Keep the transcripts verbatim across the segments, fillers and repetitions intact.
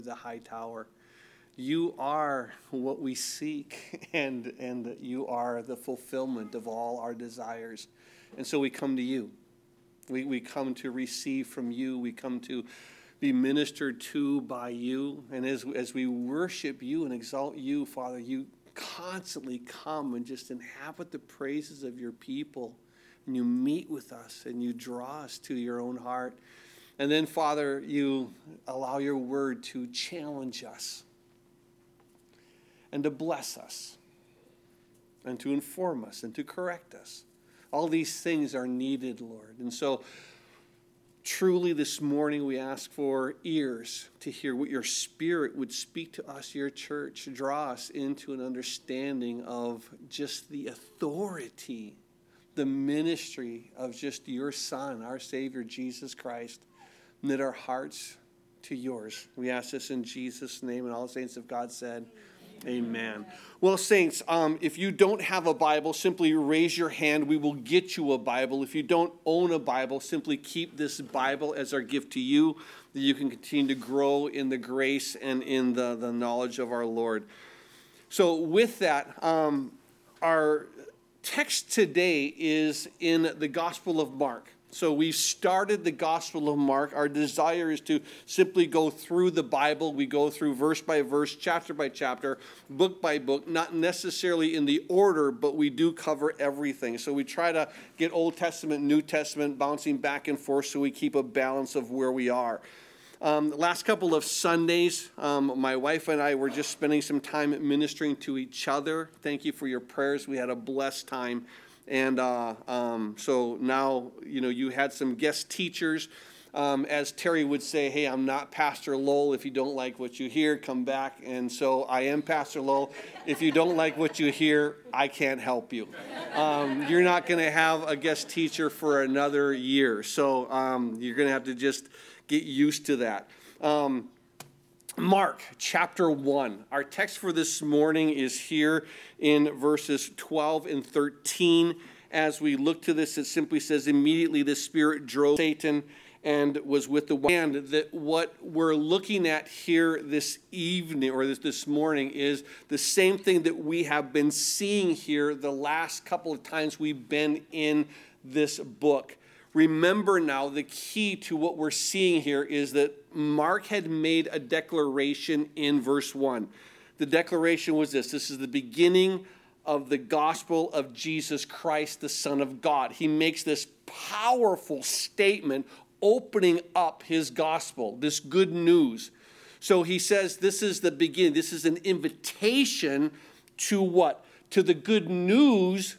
the high tower. You are what we seek, and and you are the fulfillment of all our desires. And so we come to you. We we come to receive from you. We come to be ministered to by you. And as, as we worship you and exalt you, Father, you constantly come and just inhabit the praises of your people. And you meet with us and you draw us to your own heart. And then, Father, you allow your word to challenge us and to bless us and to inform us and to correct us. All these things are needed, Lord. And so truly this morning we ask for ears to hear what your Spirit would speak to us, your church. Draw us into an understanding of just the authority, the ministry of just your Son, our Savior, Jesus Christ. Knit our hearts to yours. We ask this in Jesus' name, and all the saints of God said, amen. Well, saints, um, if you don't have a Bible, simply raise your hand. We will get you a Bible. If you don't own a Bible, simply keep this Bible as our gift to you, that you can continue to grow in the grace and in the, the knowledge of our Lord. So with that, um, our text today is in the Gospel of Mark. So we've started the Gospel of Mark. Our desire is to simply go through the Bible. We go through verse by verse, chapter by chapter, book by book, not necessarily in the order, but we do cover everything. So we try to get Old Testament, New Testament, bouncing back and forth so we keep a balance of where we are. Um, the last couple of Sundays, um, my wife and I were just spending some time ministering to each other. Thank you for your prayers. We had a blessed time. And uh, um, so now, you know, you had some guest teachers. Um, as Terry would say, hey, I'm not Pastor Lowell. If you don't like what you hear, come back. And so I am Pastor Lowell. If you don't like what you hear, I can't help you. Um, you're not going to have a guest teacher for another year. So um, you're going to have to just get used to that. Um, Mark chapter one. Our text for this morning is here in verses twelve and thirteen. As we look to this, it simply says, immediately the Spirit drove Satan and was with the wind. That what we're looking at here this evening or this, this morning is the same thing that we have been seeing here the last couple of times we've been in this book. Remember now, the key to what we're seeing here is that Mark had made a declaration in verse one. The declaration was this. This is the beginning of the gospel of Jesus Christ, the Son of God. He makes this powerful statement opening up his gospel, this good news. So he says this is the beginning. This is an invitation to what? To the good news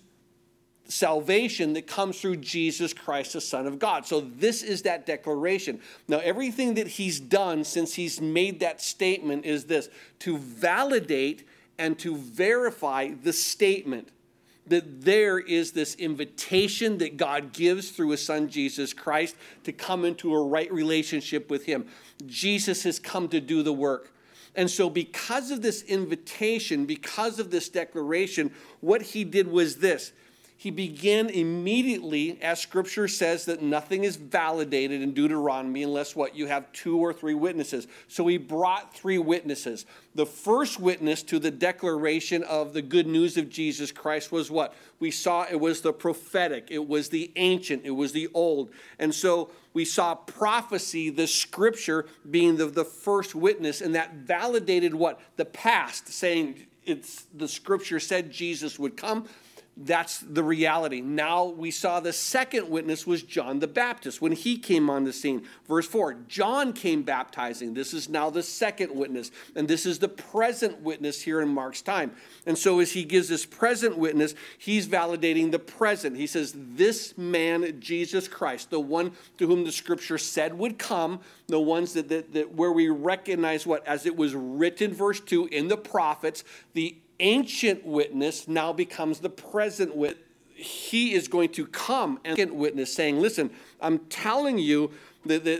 salvation that comes through Jesus Christ, the Son of God. So this is that declaration. Now, everything that he's done since he's made that statement is this, to validate and to verify the statement that there is this invitation that God gives through his Son, Jesus Christ, to come into a right relationship with him. Jesus has come to do the work. And so because of this invitation, because of this declaration, what he did was this. He began immediately, as Scripture says, that nothing is validated in Deuteronomy unless what? You have two or three witnesses. So he brought three witnesses. The first witness to the declaration of the good news of Jesus Christ was what? We saw it was the prophetic. It was the ancient. It was the old. And so we saw prophecy, the Scripture, being the, the first witness. And that validated what? The past, saying it's the Scripture said Jesus would come. That's the reality. Now we saw the second witness was John the Baptist when he came on the scene. Verse four, John came baptizing. This is now the second witness. And this is the present witness here in Mark's time. And so as he gives this present witness, he's validating the present. He says, this man, Jesus Christ, the one to whom the Scripture said would come, the ones that, that, that where we recognize what, as it was written, verse two, in the prophets, the ancient witness now becomes the present witness. He is going to come and witness saying, listen, I'm telling you that, that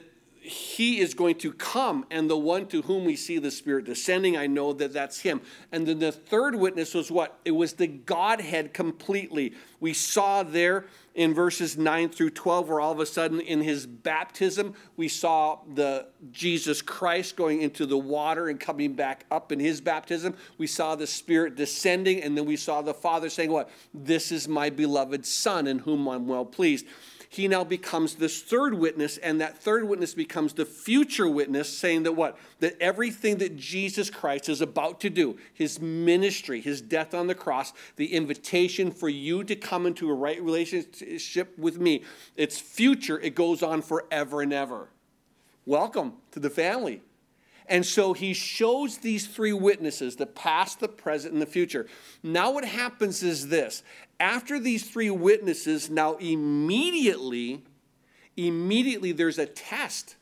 he is going to come, and the one to whom we see the Spirit descending, I know that that's him. And then the third witness was what? It was the Godhead completely. We saw there in verses nine through twelve, where all of a sudden in his baptism, we saw the Jesus Christ going into the water and coming back up in his baptism. We saw the Spirit descending, and then we saw the Father saying what? This is my beloved Son in whom I'm well pleased. He now becomes this third witness, and that third witness becomes the future witness, saying that what? That everything that Jesus Christ is about to do, his ministry, his death on the cross, the invitation for you to come into a right relationship with me, it's future. It goes on forever and ever. Welcome to the family. And so he shows these three witnesses, the past, the present, and the future. Now what happens is this. After these three witnesses, now immediately, immediately there's a test.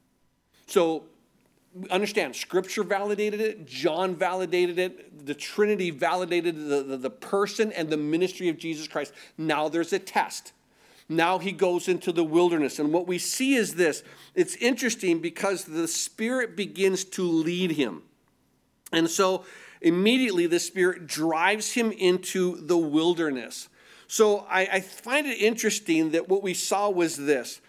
So understand, Scripture validated it, John validated it, the Trinity validated the, the, the person and the ministry of Jesus Christ. Now there's a test. Now he goes into the wilderness. And what we see is this. It's interesting because the Spirit begins to lead him. And so immediately the Spirit drives him into the wilderness. So I, I find it interesting that what we saw was this.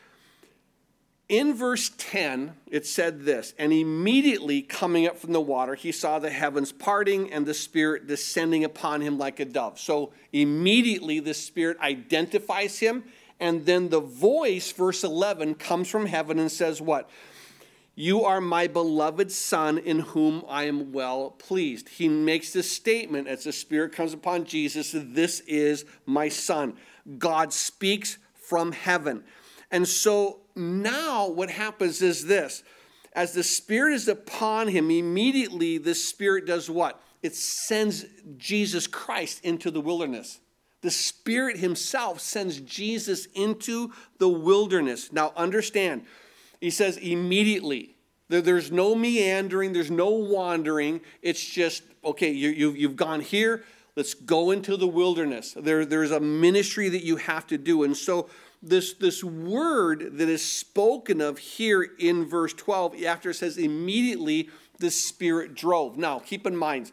In verse ten, it said this, and immediately coming up from the water, he saw the heavens parting and the Spirit descending upon him like a dove. So immediately the Spirit identifies him. And then the voice, verse eleven, comes from heaven and says what? You are my beloved Son in whom I am well pleased. He makes this statement as the Spirit comes upon Jesus. This is my Son. God speaks from heaven. And so now what happens is this. As the Spirit is upon him, immediately the Spirit does what? It sends Jesus Christ into the wilderness. The Spirit himself sends Jesus into the wilderness. Now understand, he says immediately. There's no meandering, there's no wandering. It's just, okay, you, you've, you've gone here, let's go into the wilderness. There, there's a ministry that you have to do. And so this, this word that is spoken of here in verse twelve, after it says immediately the Spirit drove. Now keep in mind,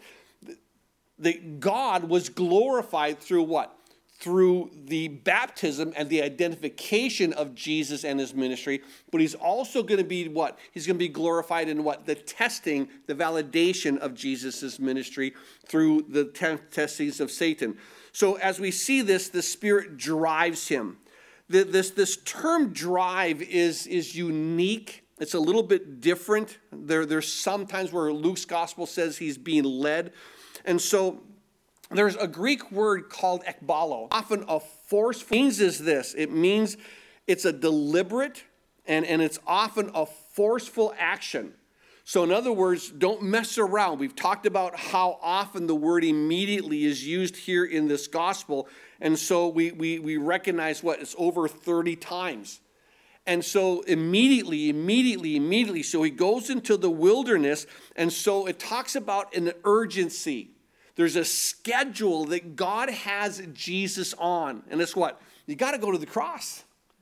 that God was glorified through what? Through the baptism and the identification of Jesus and his ministry. But he's also going to be what? He's going to be glorified in what? The testing, the validation of Jesus' ministry through the te- testings of Satan. So as we see this, the Spirit drives him. The, this, this term drive is, is unique. It's a little bit different. There, there's some times where Luke's gospel says he's being led. And so there's a Greek word called ekbalo. Often a forceful means is this. It means it's a deliberate and, and it's often a forceful action. So in other words, don't mess around. We've talked about how often the word immediately is used here in this gospel. And so we, we, we recognize what? It's over thirty times. And so immediately, immediately, immediately. So he goes into the wilderness. And so it talks about an urgency. There's a schedule that God has Jesus on. And it's what? You got to go to the cross.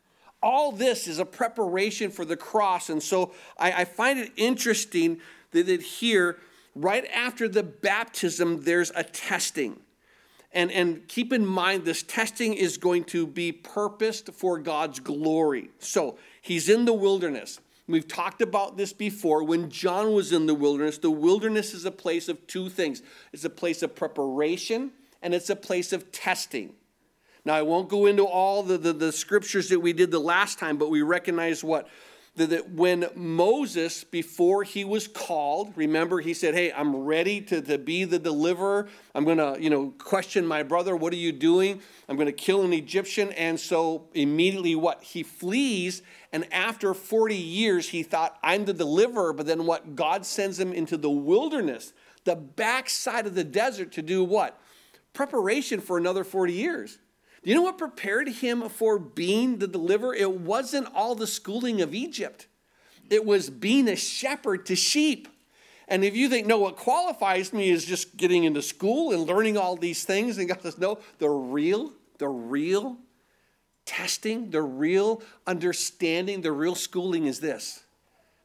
All this is a preparation for the cross. And so I, I find it interesting that, that here, right after the baptism, there's a testing. And, and keep in mind, this testing is going to be purposed for God's glory. So he's in the wilderness. We've talked about this before. When John was in the wilderness, the wilderness is a place of two things. It's a place of preparation, and it's a place of testing. Now, I won't go into all the, the, the scriptures that we did the last time, but we recognize what? That, that when Moses, before he was called, remember, he said, hey, I'm ready to, to be the deliverer. I'm going to, you know, question my brother. What are you doing? I'm going to kill an Egyptian. And so immediately what? He flees. And after forty years, he thought, I'm the deliverer. But then what? God sends him into the wilderness, the backside of the desert, to do what? Preparation for another forty years. Do you know what prepared him for being the deliverer? It wasn't all the schooling of Egypt. It was being a shepherd to sheep. And if you think, no, what qualifies me is just getting into school and learning all these things, and God says, no, the real, the real testing, the real understanding, the real schooling is this.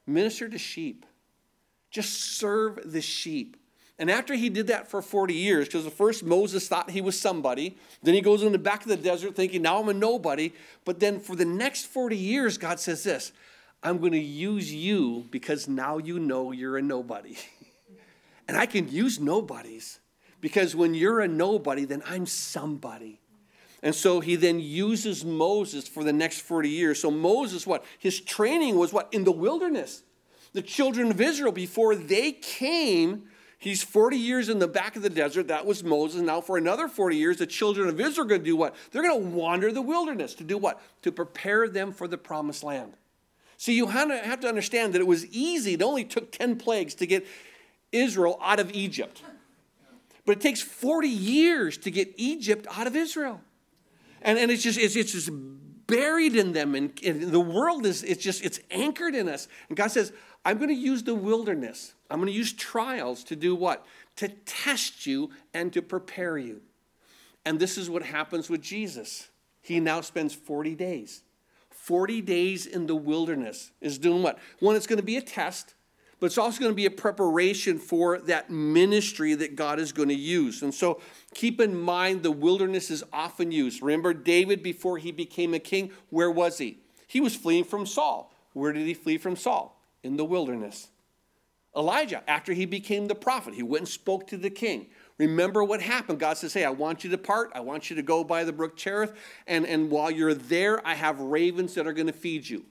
Minister to sheep. Just serve the sheep. And after he did that for forty years, because at first Moses thought he was somebody, then he goes in the back of the desert thinking, now I'm a nobody. But then for the next forty years, God says this, I'm going to use you because now you know you're a nobody. And I can use nobodies because when you're a nobody, then I'm somebody. And so he then uses Moses for the next forty years. So Moses, what? His training was what? In the wilderness. The children of Israel, before they came, he's forty years in the back of the desert. That was Moses. Now for another forty years, the children of Israel are going to do what? They're going to wander the wilderness. To do what? To prepare them for the promised land. See, you have to understand that it was easy. It only took ten plagues to get Israel out of Egypt. But it takes forty years to get Egypt out of Israel. And, and it's just it's, it's just buried in them. And, and the world is it's just it's anchored in us. And God says, I'm going to use the wilderness. I'm going to use trials to do what? To test you and to prepare you. And this is what happens with Jesus. He now spends forty days. forty days in the wilderness is doing what? One, it's going to be a test, but it's also going to be a preparation for that ministry that God is going to use. And so keep in mind the wilderness is often used. Remember David before he became a king, where was he? He was fleeing from Saul. Where did he flee from Saul? In the wilderness. Elijah, after he became the prophet, he went and spoke to the king. Remember what happened. God says, hey, I want you to depart. I want you to go by the brook Cherith. And, and while you're there, I have ravens that are going to feed you.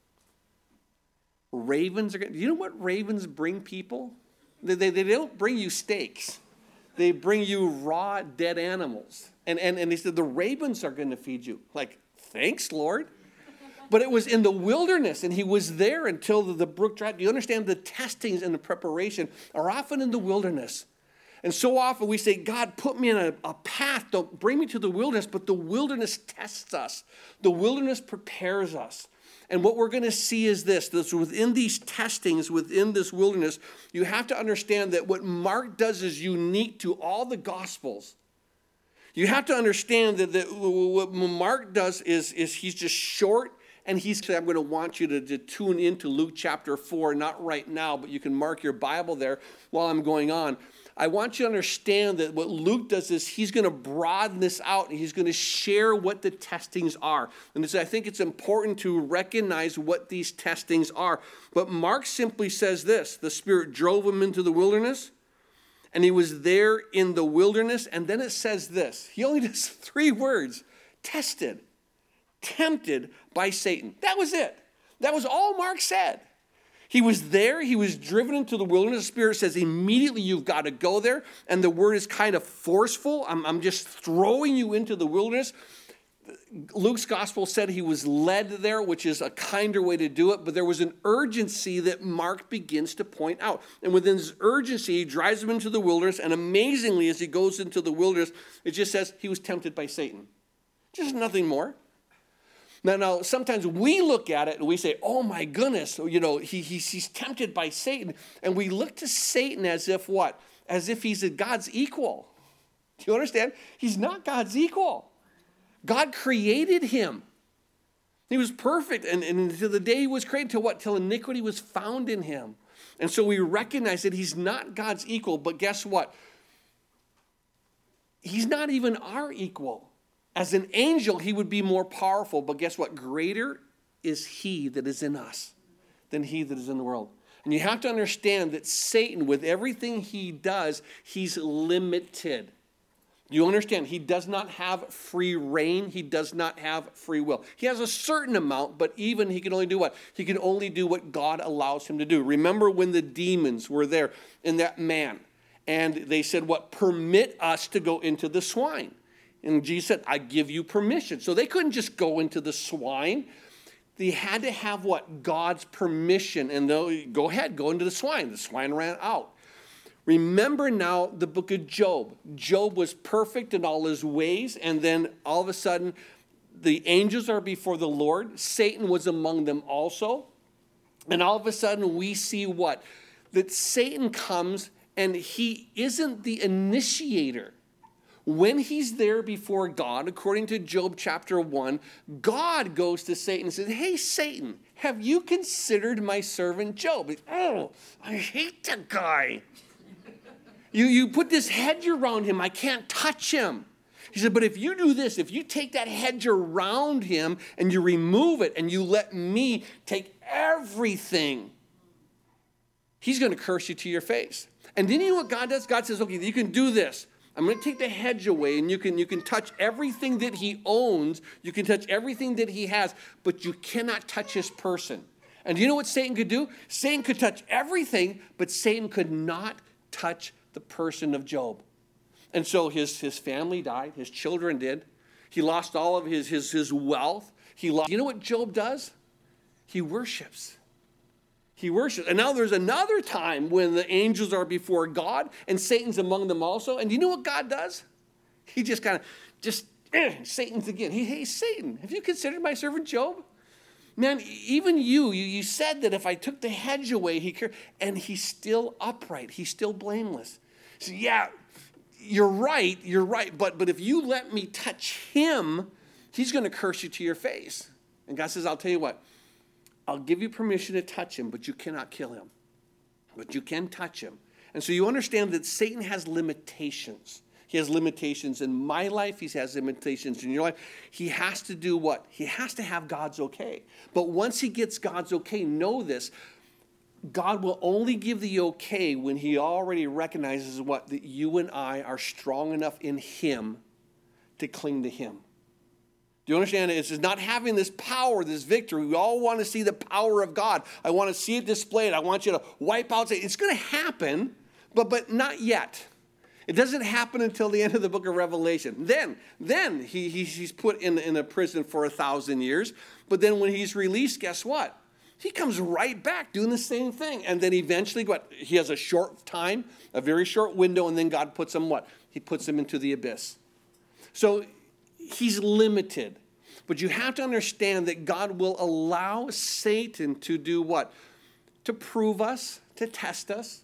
Ravens are going to, you know what ravens bring people? They, they, they don't bring you steaks. They bring you raw, dead animals. And, and, and he said, the ravens are going to feed you. Like, thanks, Lord. But it was in the wilderness, and he was there until the, the brook dried. Do you understand the testings and the preparation are often in the wilderness? And so often we say, God, put me in a, a path. Don't bring me to the wilderness, but the wilderness tests us. The wilderness prepares us. And what we're going to see is this, this within these testings, within this wilderness, you have to understand that what Mark does is unique to all the Gospels. You have to understand that, that what Mark does is, is he's just short. And he's saying, I'm going to want you to, to tune into Luke chapter four, not right now, but you can mark your Bible there while I'm going on. I want you to understand that what Luke does is he's going to broaden this out, and he's going to share what the testings are. And I think it's important to recognize what these testings are. But Mark simply says this, the Spirit drove him into the wilderness, and he was there in the wilderness. And then it says this, he only does three words, tested. Tempted by Satan. That was it. That was all Mark said. He was there. He was driven into the wilderness. The Spirit says immediately you've got to go there. And the word is kind of forceful. I'm, I'm just throwing you into the wilderness. Luke's gospel said he was led there, which is a kinder way to do it. But there was an urgency that Mark begins to point out. And within this urgency, he drives him into the wilderness. And amazingly, as he goes into the wilderness, it just says he was tempted by Satan. Just nothing more. Now, now, sometimes we look at it and we say, oh my goodness, you know, he, he's, he's tempted by Satan. And we look to Satan as if what? As if he's a God's equal. Do you understand? He's not God's equal. God created him. He was perfect. And, and until the day he was created, till what? Till iniquity was found in him. And so we recognize that he's not God's equal. But guess what? He's not even our equal. As an angel, he would be more powerful. But guess what? Greater is he that is in us than he that is in the world. And you have to understand that Satan, with everything he does, he's limited. You understand? He does not have free reign. He does not have free will. He has a certain amount, but even he can only do what? He can only do what God allows him to do. Remember when the demons were there in that man, and they said, what? Permit us to go into the swine. And Jesus said, I give you permission. So they couldn't just go into the swine. They had to have what? God's permission. And they'll go ahead, go into the swine. The swine ran out. Remember now the book of Job. Job was perfect in all his ways. And then all of a sudden, the angels are before the Lord. Satan was among them also. And all of a sudden, we see what? That Satan comes and he isn't the initiator. When he's there before God, according to Job chapter one, God goes to Satan and says, hey, Satan, have you considered my servant Job? Oh, I hate that guy. You, you put this hedge around him. I can't touch him. He said, but if you do this, if you take that hedge around him and you remove it and you let me take everything, he's going to curse you to your face. And then you know what God does? God says, okay, you can do this. I'm going to take the hedge away, and you can, you can touch everything that he owns. You can touch everything that he has, but you cannot touch his person. And do you know what Satan could do? Satan could touch everything, but Satan could not touch the person of Job. And so his, his family died. His children did. He lost all of his, his, his wealth. He lost. You know what Job does? He worships. He worships. And now there's another time when the angels are before God and Satan's among them also. And you know what God does? He just kind of, just, eh, Satan's again. He, hey, Satan, have you considered my servant Job? Man, even you, you, you said that if I took the hedge away, he cared. And he's still upright. He's still blameless. So yeah, you're right, you're right. But, but if you let me touch him, he's going to curse you to your face. And God says, I'll tell you what. I'll give you permission to touch him, but you cannot kill him. But you can touch him. And so you understand that Satan has limitations. He has limitations in my life. He has limitations in your life. He has to do what? He has to have God's okay. But once he gets God's okay, know this. God will only give the okay when he already recognizes what? That you and I are strong enough in him to cling to him. Do you understand? It's just not having this power, this victory. We all want to see the power of God. I want to see it displayed. I want you to wipe out. It's going to happen, but, but not yet. It doesn't happen until the end of the book of Revelation. Then, then he, he, he's put in, in a prison for a thousand years. But then when he's released, guess what? He comes right back doing the same thing. And then eventually, what? He has a short time, a very short window, and then God puts him what? He puts him into the abyss. So he's limited. But you have to understand that God will allow Satan to do what? To prove us, to test us.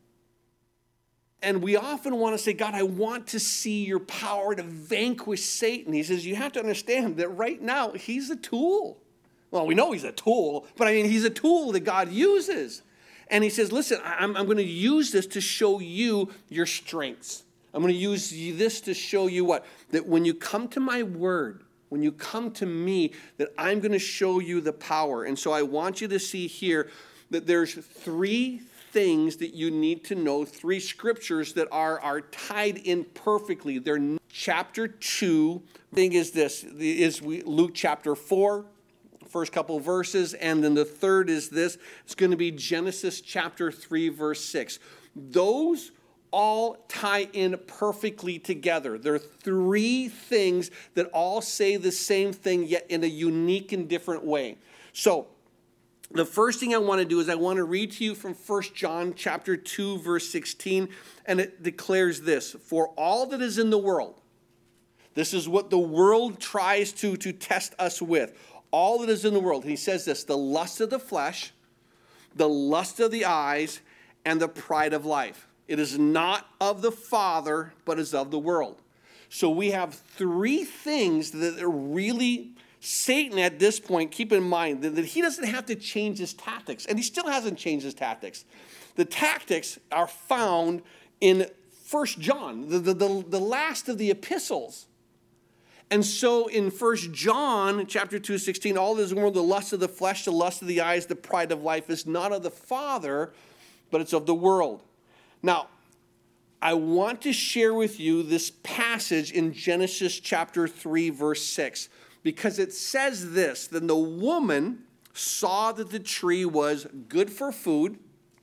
And we often want to say, God, I want to see your power to vanquish Satan. He says, you have to understand that right now, he's a tool. Well, we know he's a tool, but I mean, he's a tool that God uses. And he says, listen, I'm, I'm going to use this to show you your strengths. I'm going to use this to show you what? That when you come to my word, when you come to me, that I'm going to show you the power. And so I want you to see here that there's three things that you need to know, three scriptures that are, are tied in perfectly. They're chapter two. Thing is this, is we, Luke chapter four, first couple verses, and then the third is this. It's going to be Genesis chapter three, verse six. Those all tie in perfectly together. There are three things that all say the same thing, yet in a unique and different way. So the first thing I want to do is I want to read to you from First John chapter two, verse sixteen, and it declares this: for all that is in the world, this is what the world tries to, to test us with, all that is in the world. He says this: the lust of the flesh, the lust of the eyes, and the pride of life. It is not of the Father, but is of the world. So we have three things that are really, Satan at this point, keep in mind that, that he doesn't have to change his tactics, and he still hasn't changed his tactics. The tactics are found in First John, the, the, the, the last of the epistles. And so in First John chapter two, sixteen, all this world, the lust of the flesh, the lust of the eyes, the pride of life is not of the Father, but it's of the world. Now, I want to share with you this passage in Genesis chapter three, verse six, because it says this: then the woman saw that the tree was good for food.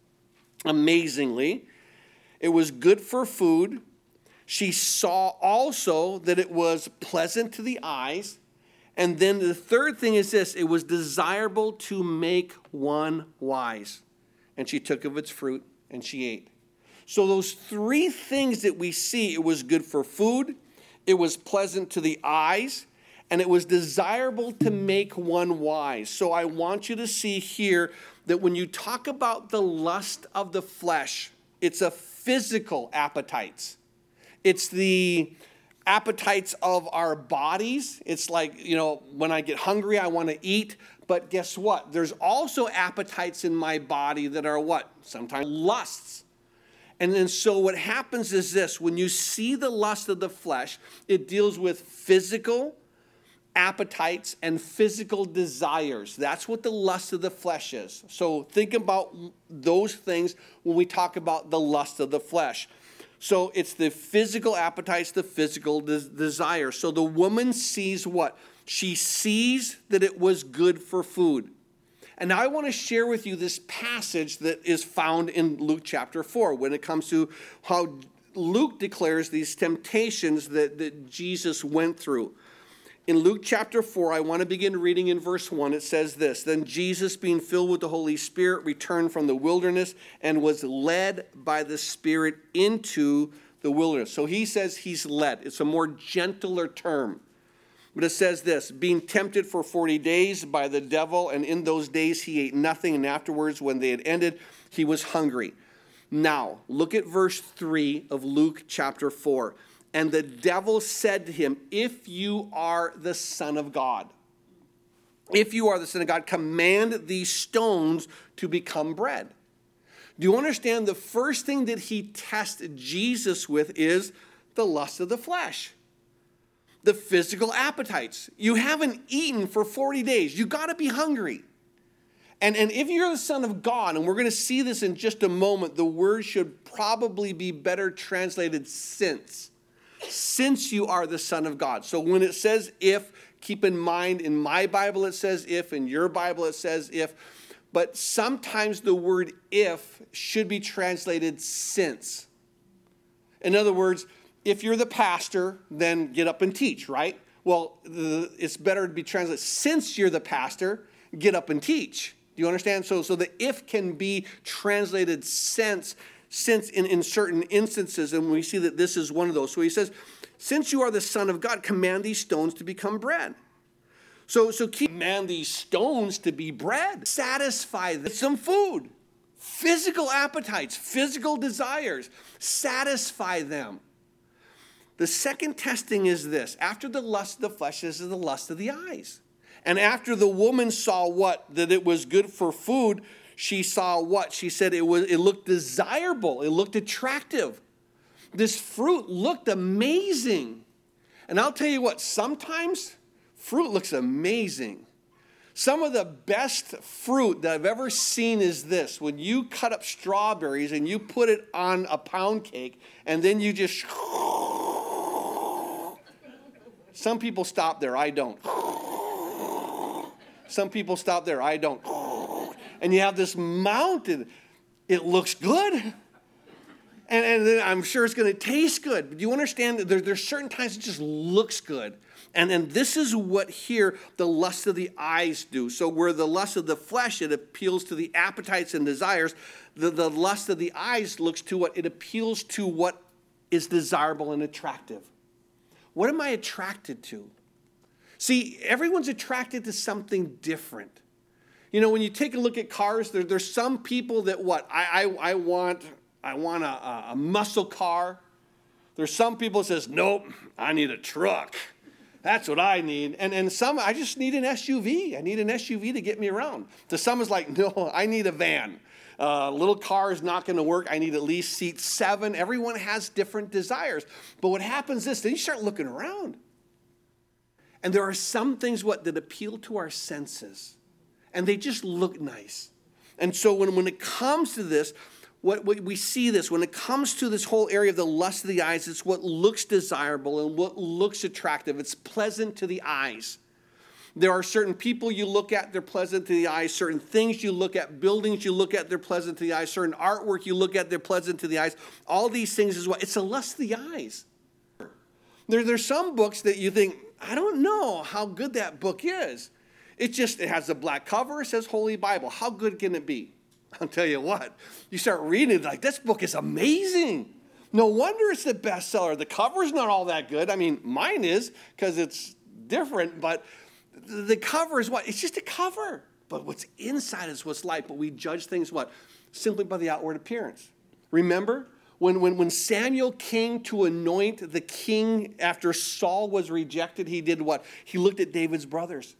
Amazingly, it was good for food. She saw also that it was pleasant to the eyes. And then the third thing is this: it was desirable to make one wise. And she took of its fruit and she ate. So those three things that we see, it was good for food, it was pleasant to the eyes, and it was desirable to make one wise. So I want you to see here that when you talk about the lust of the flesh, it's a physical appetites. It's the appetites of our bodies. It's like, you know, when I get hungry, I want to eat. But guess what? There's also appetites in my body that are what? Sometimes lusts. And then so what happens is this. When you see the lust of the flesh, it deals with physical appetites and physical desires. That's what the lust of the flesh is. So think about those things when we talk about the lust of the flesh. So it's the physical appetites, the physical des- desire. So the woman sees what? She sees that it was good for food. And now I want to share with you this passage that is found in Luke chapter four when it comes to how Luke declares these temptations that, that Jesus went through. In Luke chapter four, I want to begin reading in verse one. It says this, "Then Jesus, being filled with the Holy Spirit, returned from the wilderness and was led by the Spirit into the wilderness." So he says he's led. It's a more gentler term. But it says this, "Being tempted for forty days by the devil, and in those days he ate nothing, and afterwards when they had ended, he was hungry." Now, look at verse three of Luke chapter four. "And the devil said to him, 'If you are the Son of God, if you are the Son of God, command these stones to become bread.'" Do you understand? The first thing that he tests Jesus with is the lust of the flesh, the physical appetites. You haven't eaten for forty days. You got to be hungry. And, and if you're the Son of God, and we're going to see this in just a moment, the word should probably be better translated since. Since you are the Son of God. So when it says if, keep in mind, in my Bible it says if, in your Bible it says if, but sometimes the word if should be translated since. In other words, if you're the pastor, then get up and teach, right? Well, the, it's better to be translated, since you're the pastor, get up and teach. Do you understand? So, so the if can be translated since, since in, in certain instances, and we see that this is one of those. So he says, "Since you are the Son of God, command these stones to become bread." So, so keep command these stones to be bread. Satisfy them with some food. Physical appetites, physical desires. Satisfy them. The second testing is this. After the lust of the flesh, this is the lust of the eyes. And after the woman saw what? That it was good for food, she saw what? She said it was. It looked desirable. It looked attractive. This fruit looked amazing. And I'll tell you what, sometimes fruit looks amazing. Some of the best fruit that I've ever seen is this. When you cut up strawberries and you put it on a pound cake and then you just... Some people stop there. I don't. Some people stop there. I don't. And you have this mountain. It looks good. And, and then I'm sure it's going to taste good. But do you understand that there, there's certain times it just looks good? And, and this is what here the lust of the eyes do. So where the lust of the flesh, it appeals to the appetites and desires. The, the lust of the eyes looks to what? It appeals to what is desirable and attractive. What am I attracted to? See, everyone's attracted to something different. You know, when you take a look at cars, there, there's some people that what? I, I, I want, I want a, a muscle car. There's some people that says, nope, I need a truck. That's what I need. And, and some, I just need an S U V. I need an S U V to get me around. To some, it's like, no, I need a van. Uh, little car is not going to work. I need at least seat seven. Everyone has different desires. But what happens is, then you start looking around. And there are some things, what, that appeal to our senses. And they just look nice. And so when, when it comes to this, what, what we see this, when it comes to this whole area of the lust of the eyes, it's what looks desirable and what looks attractive. It's pleasant to the eyes. There are certain people you look at, they're pleasant to the eyes. Certain things you look at, buildings you look at, they're pleasant to the eyes. Certain artwork you look at, they're pleasant to the eyes. All these things is what? It's a lust of the eyes. There, there's some books that you think, I don't know how good that book is. It just, it has a black cover, it says Holy Bible. How good can it be? I'll tell you what, you start reading it like, this book is amazing. No wonder it's the bestseller. The cover's not all that good. I mean, mine is because it's different, but the cover is what? It's just a cover. But what's inside is what's like. But we judge things what? Simply by the outward appearance. Remember? When, when, when Samuel came to anoint the king after Saul was rejected, he did what? He looked at David's brothers.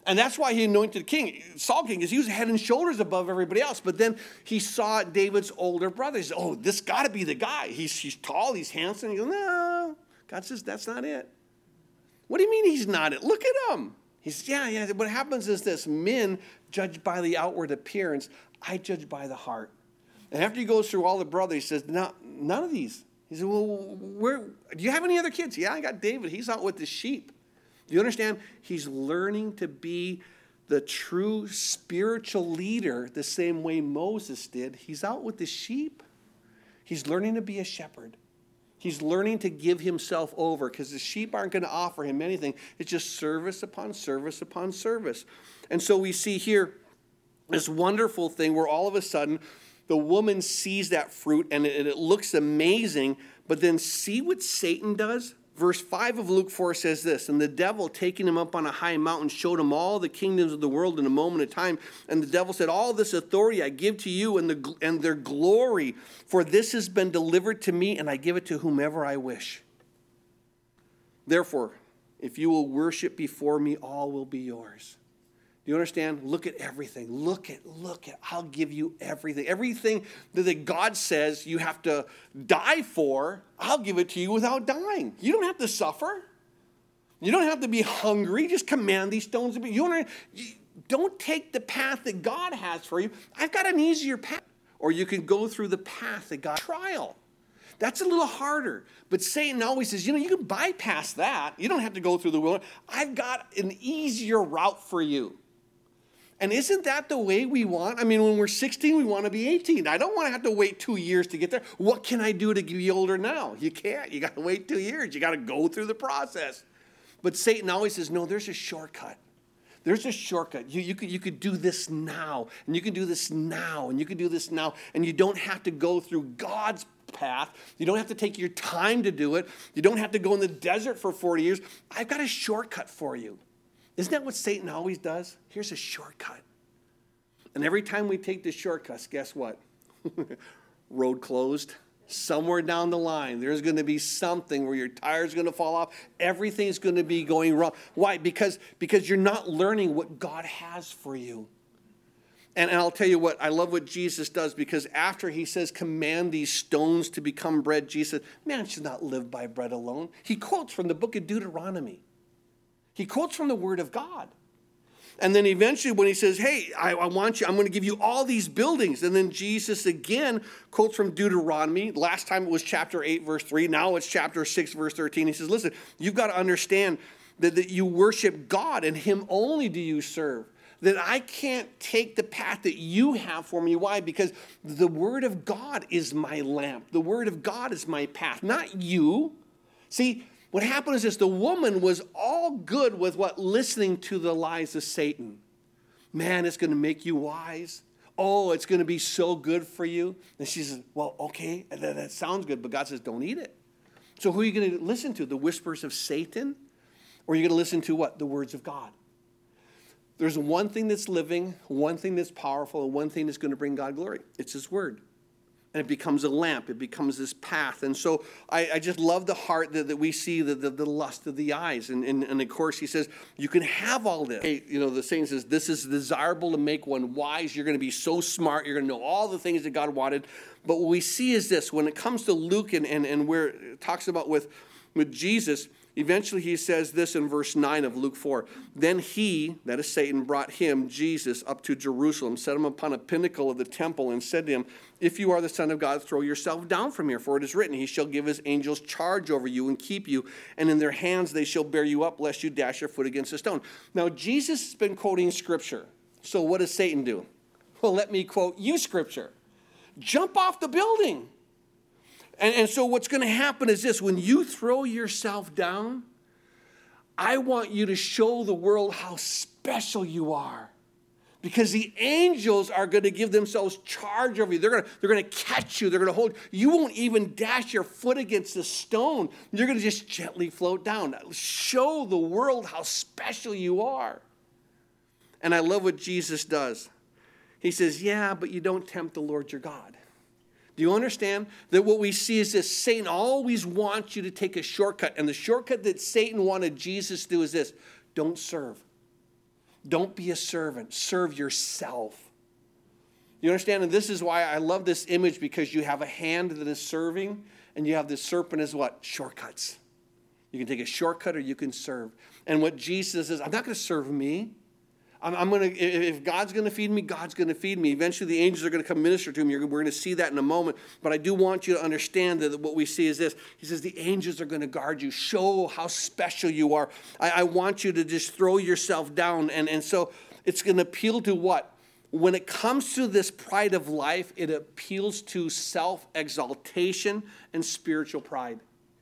And that's why he anointed king, Saul king, because he was head and shoulders above everybody else. But then he saw David's older brother. He said, oh, this got to be the guy. He's, he's tall, he's handsome. He goes, no. God says, that's not it. What do you mean he's not it? Look at him. He says, yeah, yeah. What happens is this. Men judge by the outward appearance. I judge by the heart. And after he goes through all the brothers, he says, no, none of these. He said, well, where, do you have any other kids? Yeah, I got David. He's out with the sheep. Do you understand? He's learning to be the true spiritual leader the same way Moses did. He's out with the sheep. He's learning to be a shepherd. He's learning to give himself over because the sheep aren't going to offer him anything. It's just service upon service upon service. And so we see here this wonderful thing where all of a sudden the woman sees that fruit and it, it looks amazing, but then see what Satan does? Verse five of Luke four says this, and the devil, taking him up on a high mountain, showed him all the kingdoms of the world in a moment of time. And the devil said, all this authority I give to you and, the, and their glory, for this has been delivered to me, and I give it to whomever I wish. Therefore, if you will worship before me, all will be yours. Do you understand? Look at everything. Look at, look at, I'll give you everything. Everything that God says you have to die for, I'll give it to you without dying. You don't have to suffer. You don't have to be hungry. Just command these stones to be. You don't, you don't take the path that God has for you. I've got an easier path. Or you can go through the path that God, trial. That's a little harder. But Satan always says, you know, you can bypass that. You don't have to go through the wilderness. I've got an easier route for you. And isn't that the way we want? I mean, when we're sixteen, we want to be eighteen. I don't want to have to wait two years to get there. What can I do to be older now? You can't. You got to wait two years. You got to go through the process. But Satan always says, no, there's a shortcut. There's a shortcut. You, you, could, you could do this now, and you can do this now, and you can do this now, and you don't have to go through God's path. You don't have to take your time to do it. You don't have to go in the desert for forty years. I've got a shortcut for you. Isn't that what Satan always does? Here's a shortcut. And every time we take the shortcuts, guess what? Road closed. Somewhere down the line, there's going to be something where your tire's going to fall off. Everything's going to be going wrong. Why? Because, because you're not learning what God has for you. And, and I'll tell you what, I love what Jesus does, because after he says, command these stones to become bread, Jesus said, man should not live by bread alone. He quotes from the book of Deuteronomy. He quotes from the Word of God. And then eventually when he says, hey, I, I want you, I'm going to give you all these buildings. And then Jesus again quotes from Deuteronomy. Last time it was chapter eight, verse three. Now it's chapter six, verse thirteen. He says, listen, you've got to understand that, that you worship God and him only do you serve. That I can't take the path that you have for me. Why? Because the Word of God is my lamp. The Word of God is my path, not you. See, what happened is this, the woman was all good with what? Listening to the lies of Satan. Man, it's going to make you wise. Oh, it's going to be so good for you. And she says, well, okay, that, that sounds good, but God says, don't eat it. So who are you going to listen to? The whispers of Satan? Or are you going to listen to what? The words of God. There's one thing that's living, one thing that's powerful, and one thing that's going to bring God glory. It's his word. And it becomes a lamp. It becomes this path. And so I, I just love the heart that, that we see, the, the, the lust of the eyes. And, and, and of course, he says, you can have all this. Hey, you know, the saying says, this is desirable to make one wise. You're going to be so smart. You're going to know all the things that God wanted. But what we see is this. When it comes to Luke and, and, and where it talks about with, with Jesus, eventually he says this in verse nine of Luke four. Then he, that is Satan, brought him, Jesus, up to Jerusalem, set him upon a pinnacle of the temple, and said to him, if you are the Son of God, throw yourself down from here, for it is written, he shall give his angels charge over you and keep you, and in their hands they shall bear you up, lest you dash your foot against a stone. Now, Jesus has been quoting Scripture. So what does Satan do? Well, let me quote you Scripture. Jump off the building. And, and so what's going to happen is this. When you throw yourself down, I want you to show the world how special you are. Because the angels are going to give themselves charge over you. They're going to, they're going to catch you. They're going to hold you. You won't even dash your foot against a stone. You're going to just gently float down. Show the world how special you are. And I love what Jesus does. He says, yeah, but you don't tempt the Lord your God. Do you understand that what we see is this? Satan always wants you to take a shortcut. And the shortcut that Satan wanted Jesus to do is this. Don't serve. Don't be a servant. Serve yourself. You understand? And this is why I love this image, because you have a hand that is serving, and you have the serpent as what? Shortcuts. You can take a shortcut or you can serve. And what Jesus says, I'm not going to serve me. I'm, I'm going to, if God's going to feed me, God's going to feed me. Eventually the angels are going to come minister to me. We're going to see that in a moment. But I do want you to understand that what we see is this. He says the angels are going to guard you. Show how special you are. I, I want you to just throw yourself down. And, and so it's going to appeal to what? When it comes to this pride of life, it appeals to self-exaltation and spiritual pride.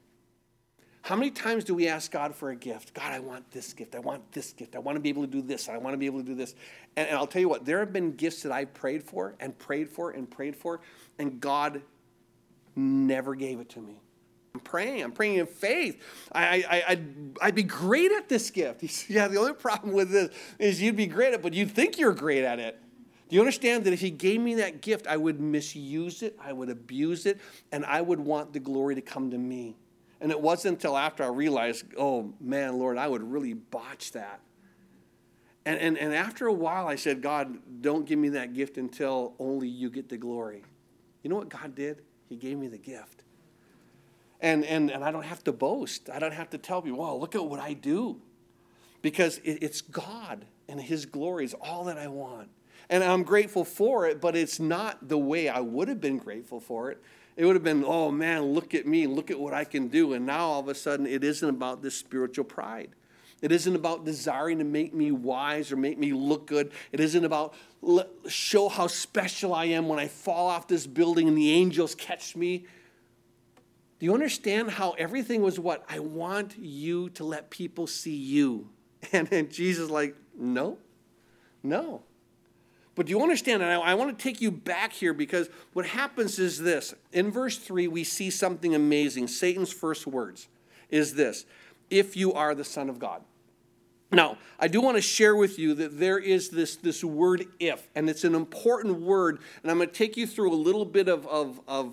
How many times do we ask God for a gift? God, I want this gift. I want this gift. I want to be able to do this. I want to be able to do this. And, and I'll tell you what, there have been gifts that I've prayed for and prayed for and prayed for, and God never gave it to me. I'm praying. I'm praying in faith. I, I, I'd, I'd be great at this gift. He said, yeah, the only problem with this is you'd be great at it, but you'd think you're great at it. Do you understand that if he gave me that gift, I would misuse it, I would abuse it, and I would want the glory to come to me? And it wasn't until after I realized, oh, man, Lord, I would really botch that. And, and, and after a while, I said, God, don't give me that gift until only you get the glory. You know what God did? He gave me the gift. And, and, and I don't have to boast. I don't have to tell people, wow, look at what I do. Because it, it's God and his glory is all that I want. And I'm grateful for it, but it's not the way I would have been grateful for it. It would have been, oh, man, look at me. Look at what I can do. And now all of a sudden, it isn't about this spiritual pride. It isn't about desiring to make me wise or make me look good. It isn't about show how special I am when I fall off this building and the angels catch me. Do you understand how everything was what? I want you to let people see you. And then Jesus is like, no, no. But do you understand? And I, I want to take you back here, because what happens is this. In verse three, we see something amazing. Satan's first words is this: if you are the Son of God. Now, I do want to share with you that there is this, this word if, and it's an important word. And I'm going to take you through a little bit of, of, of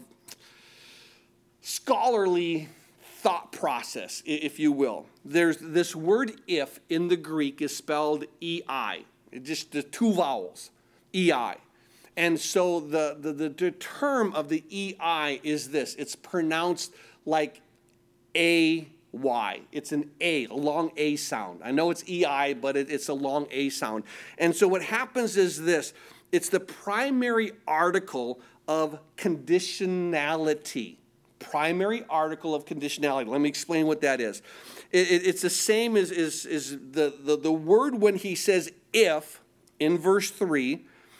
scholarly thought process, if you will. There's this word if in the Greek is spelled E I, just the two vowels. E I. And so the, the, the term of the E I is this. It's pronounced like A Y. It's an A, a long A sound. I know it's E I, but it, it's a long A sound. And so what happens is this. It's the primary article of conditionality. Primary article of conditionality. Let me explain what that is. It, it, it's the same as, as, as the, the, the word when he says if in verse three.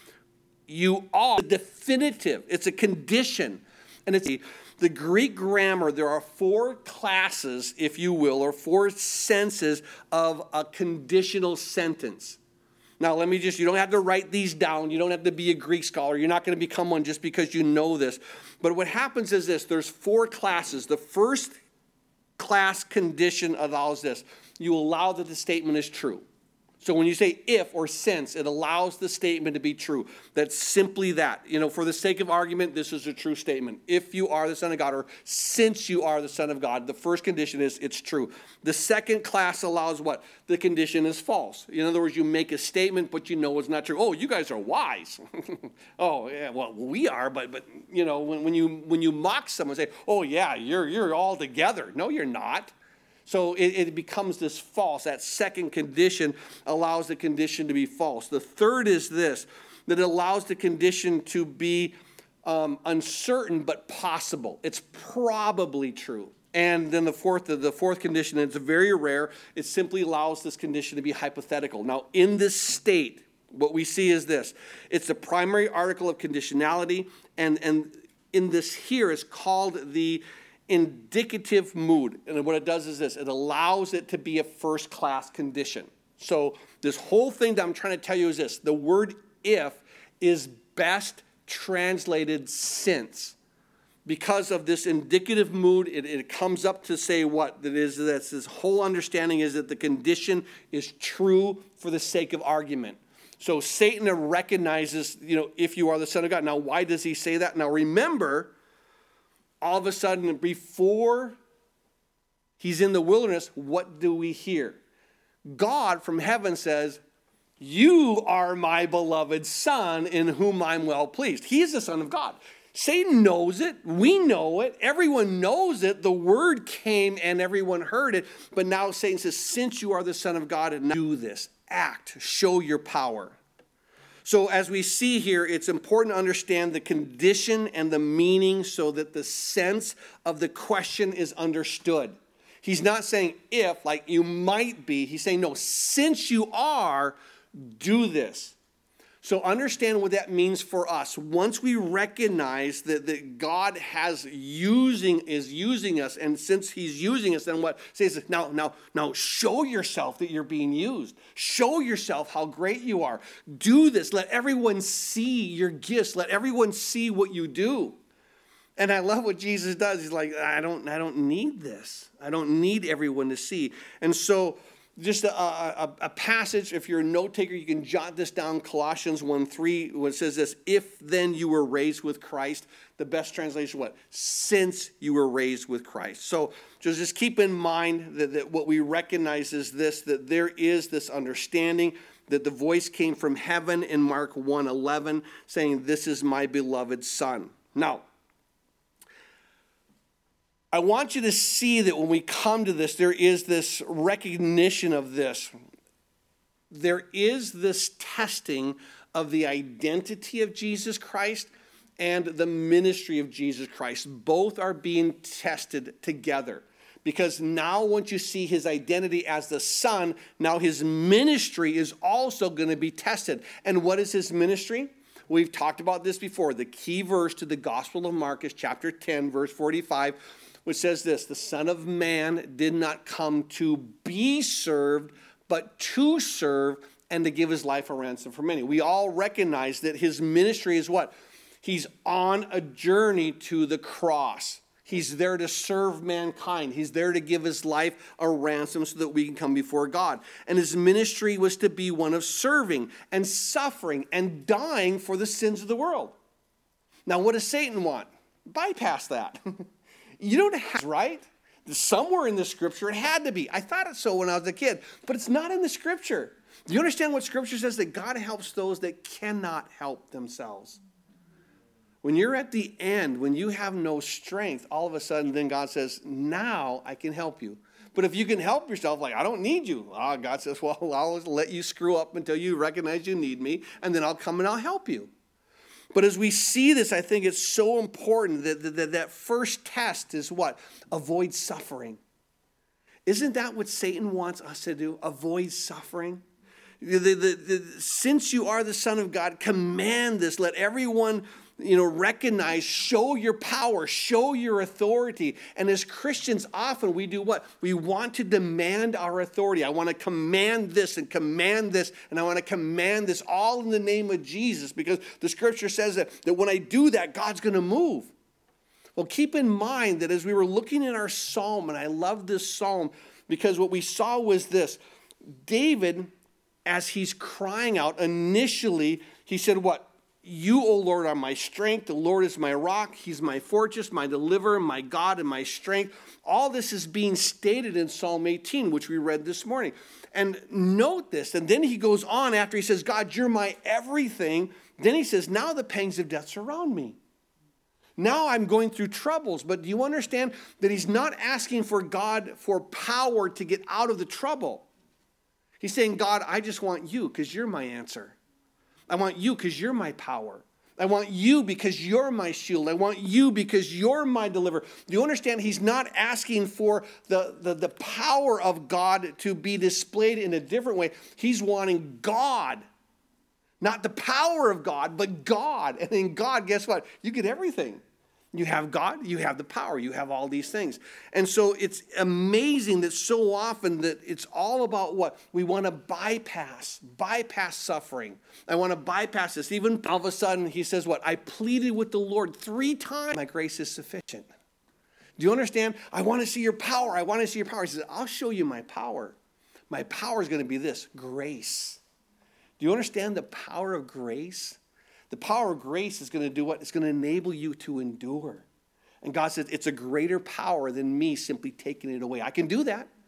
You are definitive. It's a condition. And it's the Greek grammar. There are four classes, if you will, or four senses of a conditional sentence. Now, let me just, you don't have to write these down. You don't have to be a Greek scholar. You're not going to become one just because you know this. But what happens is this. There's four classes. The first class condition allows this. You allow that the statement is true. So when you say if or since, it allows the statement to be true. That's simply that. You know, for the sake of argument, this is a true statement. If you are the Son of God, or since you are the Son of God, the first condition is it's true. The second class allows what? The condition is false. In other words, you make a statement, but you know it's not true. Oh, you guys are wise. Oh, yeah, well, we are, but, but you know, when, when you when you mock someone, say, oh, yeah, you're, you're all together. No, you're not. So it, it becomes this false. That second condition allows the condition to be false. The third is this, that it allows the condition to be um, uncertain but possible. It's probably true. And then the fourth, the fourth condition, it's very rare, it simply allows this condition to be hypothetical. Now, in this state, what we see is this. It's the primary article of conditionality, and, and in this here is called the indicative mood. And what it does is this. It allows it to be a first-class condition. So this whole thing that I'm trying to tell you is this. The word if is best translated since. Because of this indicative mood, it, it comes up to say what? That is, that's this whole understanding is that the condition is true for the sake of argument. So Satan recognizes, you know, if you are the Son of God. Now, why does he say that? Now, remember, all of a sudden, before he's in the wilderness, what do we hear? God from heaven says, You are my beloved Son in whom I'm well pleased. He is the Son of God. Satan knows it. We know it. Everyone knows it. The word came and everyone heard it. But now Satan says, since you are the Son of God, and do this, act, show your power. So as we see here, it's important to understand the condition and the meaning so that the sense of the question is understood. He's not saying if, like you might be. He's saying, no, since you are, do this. So understand what that means for us. Once we recognize that, that God has using is using us, and since he's using us, then what? Says now, now, now show yourself that you're being used. Show yourself how great you are. Do this. Let everyone see your gifts. Let everyone see what you do. And I love what Jesus does. He's like, I don't, I don't need this. I don't need everyone to see. And so just a, a, a passage, if you're a note taker, you can jot this down, Colossians one three, when it says this, if then you were raised with Christ, the best translation, what? Since you were raised with Christ. So just, just keep in mind that, that what we recognize is this, that there is this understanding that the voice came from heaven in Mark one eleven, saying, this is my beloved Son. Now, I want you to see that when we come to this, there is this recognition of this. There is this testing of the identity of Jesus Christ and the ministry of Jesus Christ. Both are being tested together. Because now once you see his identity as the Son, now his ministry is also going to be tested. And what is his ministry? We've talked about this before. The key verse to the Gospel of Mark is chapter ten, verse forty-five, which says this, the Son of Man did not come to be served, but to serve and to give his life a ransom for many. We all recognize that his ministry is what? He's on a journey to the cross. He's there to serve mankind. He's there to give his life a ransom so that we can come before God. And his ministry was to be one of serving and suffering and dying for the sins of the world. Now, what does Satan want? Bypass that. You don't have, right? Somewhere in the scripture, it had to be. I thought it so when I was a kid, but it's not in the scripture. Do you understand what scripture says? That God helps those that cannot help themselves. When you're at the end, when you have no strength, all of a sudden then God says, now I can help you. But if you can help yourself, like, I don't need you. Oh, God says, well, I'll let you screw up until you recognize you need me, and then I'll come and I'll help you. But as we see this, I think it's so important that that, that that first test is what? Avoid suffering. Isn't that what Satan wants us to do? Avoid suffering. The, the, the, since you are the Son of God, command this. Let everyone, you know, recognize, show your power, show your authority. And as Christians, often we do what? We want to demand our authority. I want to command this and command this, and I want to command this all in the name of Jesus, because the scripture says that, that when I do that, God's going to move. Well, keep in mind that as we were looking at our psalm, and I love this psalm because what we saw was this. David, as he's crying out, initially, he said what? You, O Lord, are my strength. The Lord is my rock. He's my fortress, my deliverer, my God, and my strength. All this is being stated in Psalm eighteen, which we read this morning. And note this. And then he goes on after he says, God, you're my everything. Then he says, now the pangs of death surround me. Now I'm going through troubles. But do you understand that he's not asking for God for power to get out of the trouble? He's saying, God, I just want you because you're my answer. I want you because you're my power. I want you because you're my shield. I want you because you're my deliverer. Do you understand? He's not asking for the, the, the power of God to be displayed in a different way. He's wanting God. Not the power of God, but God. And in God, guess what? You get everything. You have God, you have the power, you have all these things. And so it's amazing that so often that it's all about what? We want to bypass, bypass suffering. I want to bypass this. Even all of a sudden he says what? I pleaded with the Lord three times. My grace is sufficient. Do you understand? I want to see your power. I want to see your power. He says, I'll show you my power. My power is going to be this, grace. Do you understand the power of grace? The power of grace is going to do what? It's going to enable you to endure. And God says, it's a greater power than me simply taking it away. I can do that.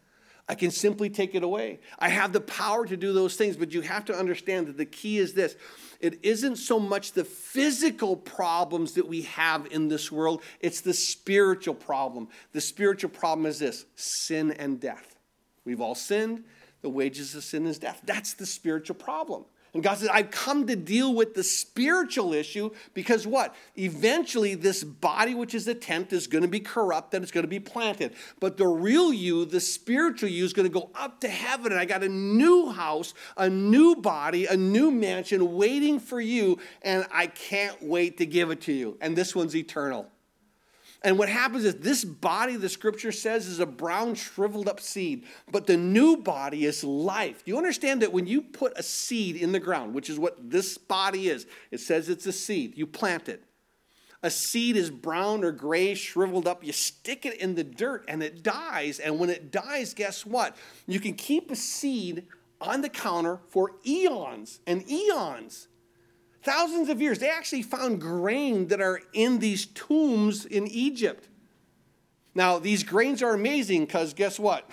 I can simply take it away. I have the power to do those things, but you have to understand that the key is this. It isn't so much the physical problems that we have in this world, it's the spiritual problem. The spiritual problem is this: sin and death. We've all sinned. The wages of sin is death. That's the spiritual problem. And God says, I've come to deal with the spiritual issue because what? Eventually, this body, which is a tent, is going to be corrupt and it's going to be planted. But the real you, the spiritual you, is going to go up to heaven. And I got a new house, a new body, a new mansion waiting for you. And I can't wait to give it to you. And this one's eternal. And what happens is this body, the scripture says, is a brown, shriveled up seed. But the new body is life. Do you understand that when you put a seed in the ground, which is what this body is, it says it's a seed. You plant it. A seed is brown or gray, shriveled up. You stick it in the dirt and it dies. And when it dies, guess what? You can keep a seed on the counter for eons and eons. Thousands of years. They actually found grain that are in these tombs in Egypt. Now, these grains are amazing because guess what?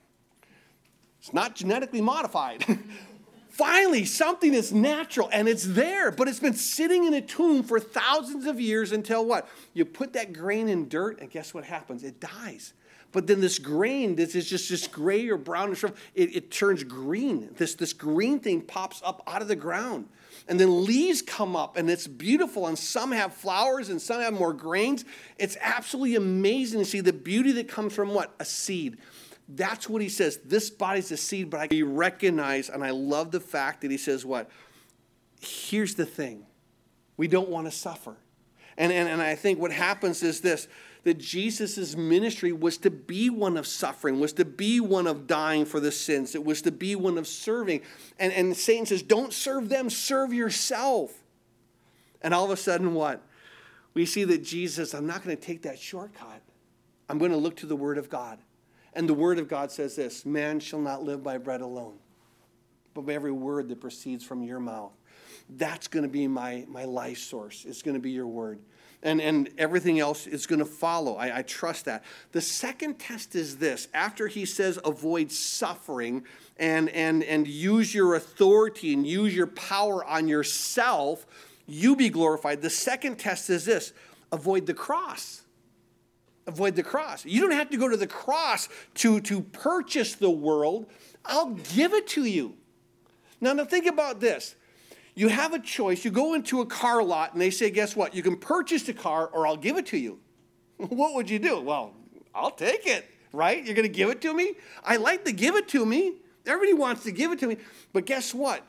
It's not genetically modified. Finally, something is natural and it's there, but it's been sitting in a tomb for thousands of years until what? You put that grain in dirt and guess what happens? It dies. But then this grain, this is just this gray or brown, it, it turns green. This, this green thing pops up out of the ground. And then leaves come up, and it's beautiful. And some have flowers, and some have more grains. It's absolutely amazing to see the beauty that comes from what? A seed. That's what he says. This body's a seed, but I recognize, and I love the fact that he says what? Here's the thing. We don't want to suffer. And, and, and I think what happens is this, that Jesus' ministry was to be one of suffering, was to be one of dying for the sins. It was to be one of serving. And, and Satan says, don't serve them, serve yourself. And all of a sudden, what? We see that Jesus, I'm not going to take that shortcut. I'm going to look to the Word of God. And the Word of God says this, man shall not live by bread alone, but by every word that proceeds from your mouth. That's going to be my, my life source. It's going to be your Word. And, and everything else is going to follow. I, I trust that. The second test is this. After he says avoid suffering and, and, and use your authority and use your power on yourself, you be glorified. The second test is this. Avoid the cross. Avoid the cross. You don't have to go to the cross to, to purchase the world. I'll give it to you. Now, now think about this. You have a choice. You go into a car lot and they say, guess what? You can purchase the car or I'll give it to you. What would you do? Well, I'll take it, right? You're going to give it to me? I like to give it to me. Everybody wants to give it to me. But guess what?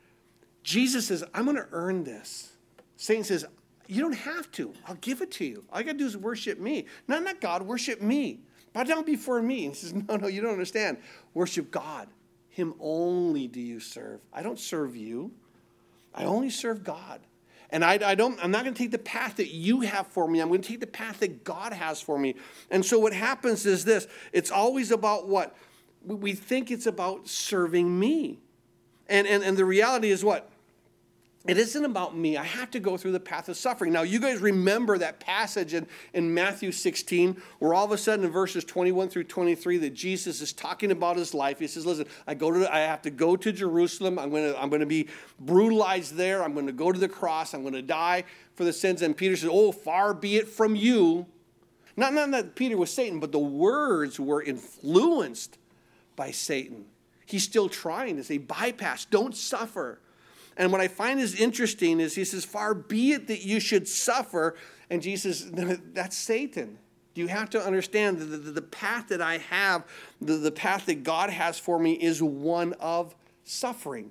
Jesus says, I'm going to earn this. Satan says, you don't have to. I'll give it to you. All you got to do is worship me. No, not God. Worship me. Bow down before me. And he says, no, no, you don't understand. Worship God. Him only do you serve. I don't serve you. I only serve God. And I, I don't, I'm not going to take the path that you have for me. I'm going to take the path that God has for me. And so what happens is this. It's always about what? We think it's about serving me. And, and, and the reality is what? It isn't about me. I have to go through the path of suffering. Now, you guys remember that passage in, in Matthew sixteen, where all of a sudden in verses twenty-one through twenty-three, that Jesus is talking about his life. He says, listen, I go to, I have to go to Jerusalem. I'm going to, I'm going to be brutalized there. I'm going to go to the cross. I'm going to die for the sins. And Peter says, oh, far be it from you. Not, not that Peter was Satan, but the words were influenced by Satan. He's still trying to say, bypass, don't suffer. And what I find is interesting is he says, far be it that you should suffer. And Jesus, that's Satan. You have to understand that the, the path that I have, the, the path that God has for me is one of suffering.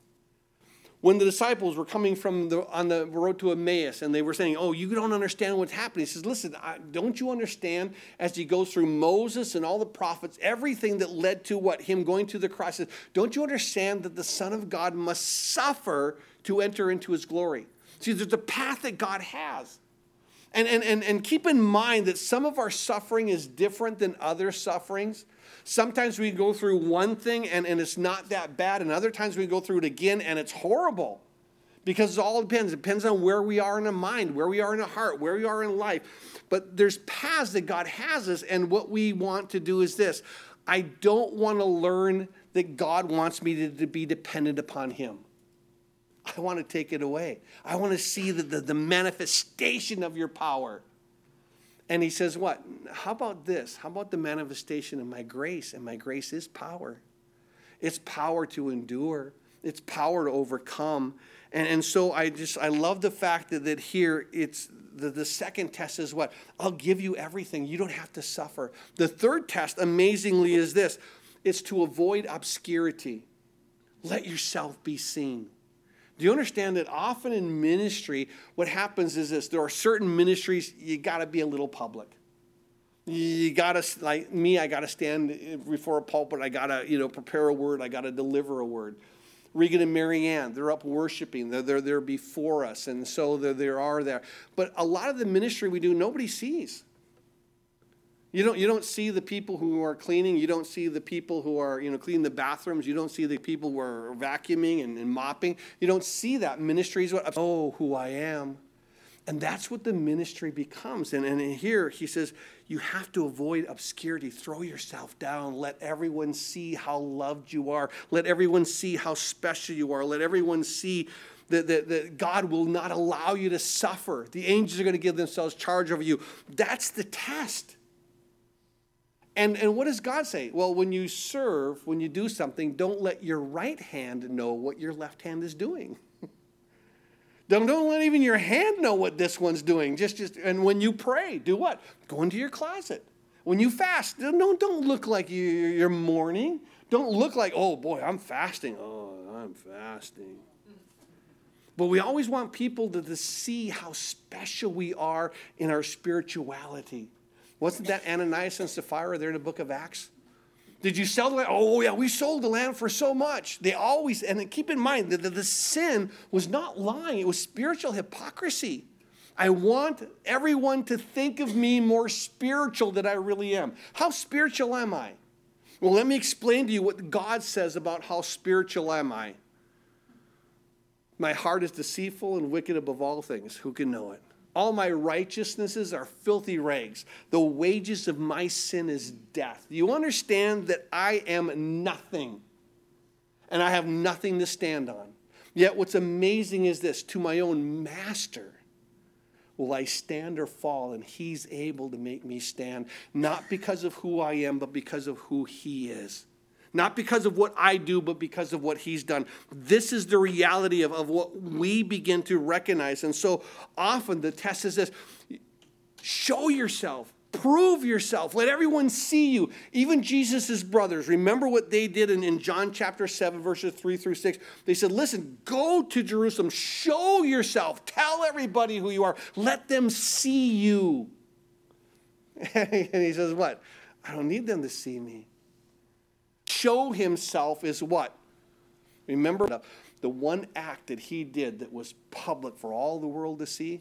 When the disciples were coming from the, on the road to Emmaus and they were saying, oh, you don't understand what's happening. He says, listen, I, don't you understand as he goes through Moses and all the prophets, everything that led to what? Him going to the cross. Says, don't you understand that the Son of God must suffer to enter into his glory? See, there's a path that God has. And, and, and, and keep in mind that some of our suffering is different than other sufferings. Sometimes we go through one thing and, and it's not that bad. And other times we go through it again and it's horrible. Because it all depends. It depends on where we are in our mind, where we are in our heart, where we are in life. But there's paths that God has us. And what we want to do is this. I don't want to learn that God wants me to, to be dependent upon him. I want to take it away. I want to see the, the, the manifestation of your power. And he says what? How about this? How about the manifestation of my grace? And my grace is power. It's power to endure. It's power to overcome. And, and so I just, I love the fact that, that here it's, the, the second test is what? I'll give you everything. You don't have to suffer. The third test, amazingly, is this. It's to avoid obscurity. Let yourself be seen. Do you understand that often in ministry, what happens is this. There are certain ministries, you got to be a little public. You got to, like me, I got to stand before a pulpit. I got to, you know, prepare a word. I got to deliver a word. Regan and Marianne, they're up worshiping. They're, they're, they're before us, and so they they are there. But a lot of the ministry we do, nobody sees. You don't, you don't see the people who are cleaning. You don't see the people who are, you know, cleaning the bathrooms. You don't see the people who are vacuuming and, and mopping. You don't see that. Ministry is what, oh, who I am. And that's what the ministry becomes. And, and here he says, you have to avoid obscurity. Throw yourself down. Let everyone see how loved you are. Let everyone see how special you are. Let everyone see that, that, that God will not allow you to suffer. The angels are going to give themselves charge over you. That's the test. And, and what does God say? Well, when you serve, when you do something, don't let your right hand know what your left hand is doing. Don't, don't let even your hand know what this one's doing. Just, just, and when you pray, do what? Go into your closet. When you fast, don't, don't look like you, you're mourning. Don't look like, oh boy, I'm fasting. Oh, I'm fasting. But we always want people to, to see how special we are in our spirituality. Wasn't that Ananias and Sapphira there in the book of Acts? Did you sell the land? Oh, yeah, we sold the land for so much. They always, and keep in mind that the, the sin was not lying. It was spiritual hypocrisy. I want everyone to think of me more spiritual than I really am. How spiritual am I? Well, let me explain to you what God says about how spiritual am I. My heart is deceitful and wicked above all things. Who can know it? All my righteousnesses are filthy rags. The wages of my sin is death. You understand that I am nothing, and I have nothing to stand on. Yet what's amazing is this, to my own master will I stand or fall, and he's able to make me stand, not because of who I am, but because of who he is. Not because of what I do, but because of what he's done. This is the reality of, of what we begin to recognize. And so often the test is this. Show yourself. Prove yourself. Let everyone see you. Even Jesus' brothers. Remember what they did in, in John chapter seven, verses three through six. They said, listen, go to Jerusalem. Show yourself. Tell everybody who you are. Let them see you. And he says what? I don't need them to see me. Show himself is what? Remember the one act that he did that was public for all the world to see?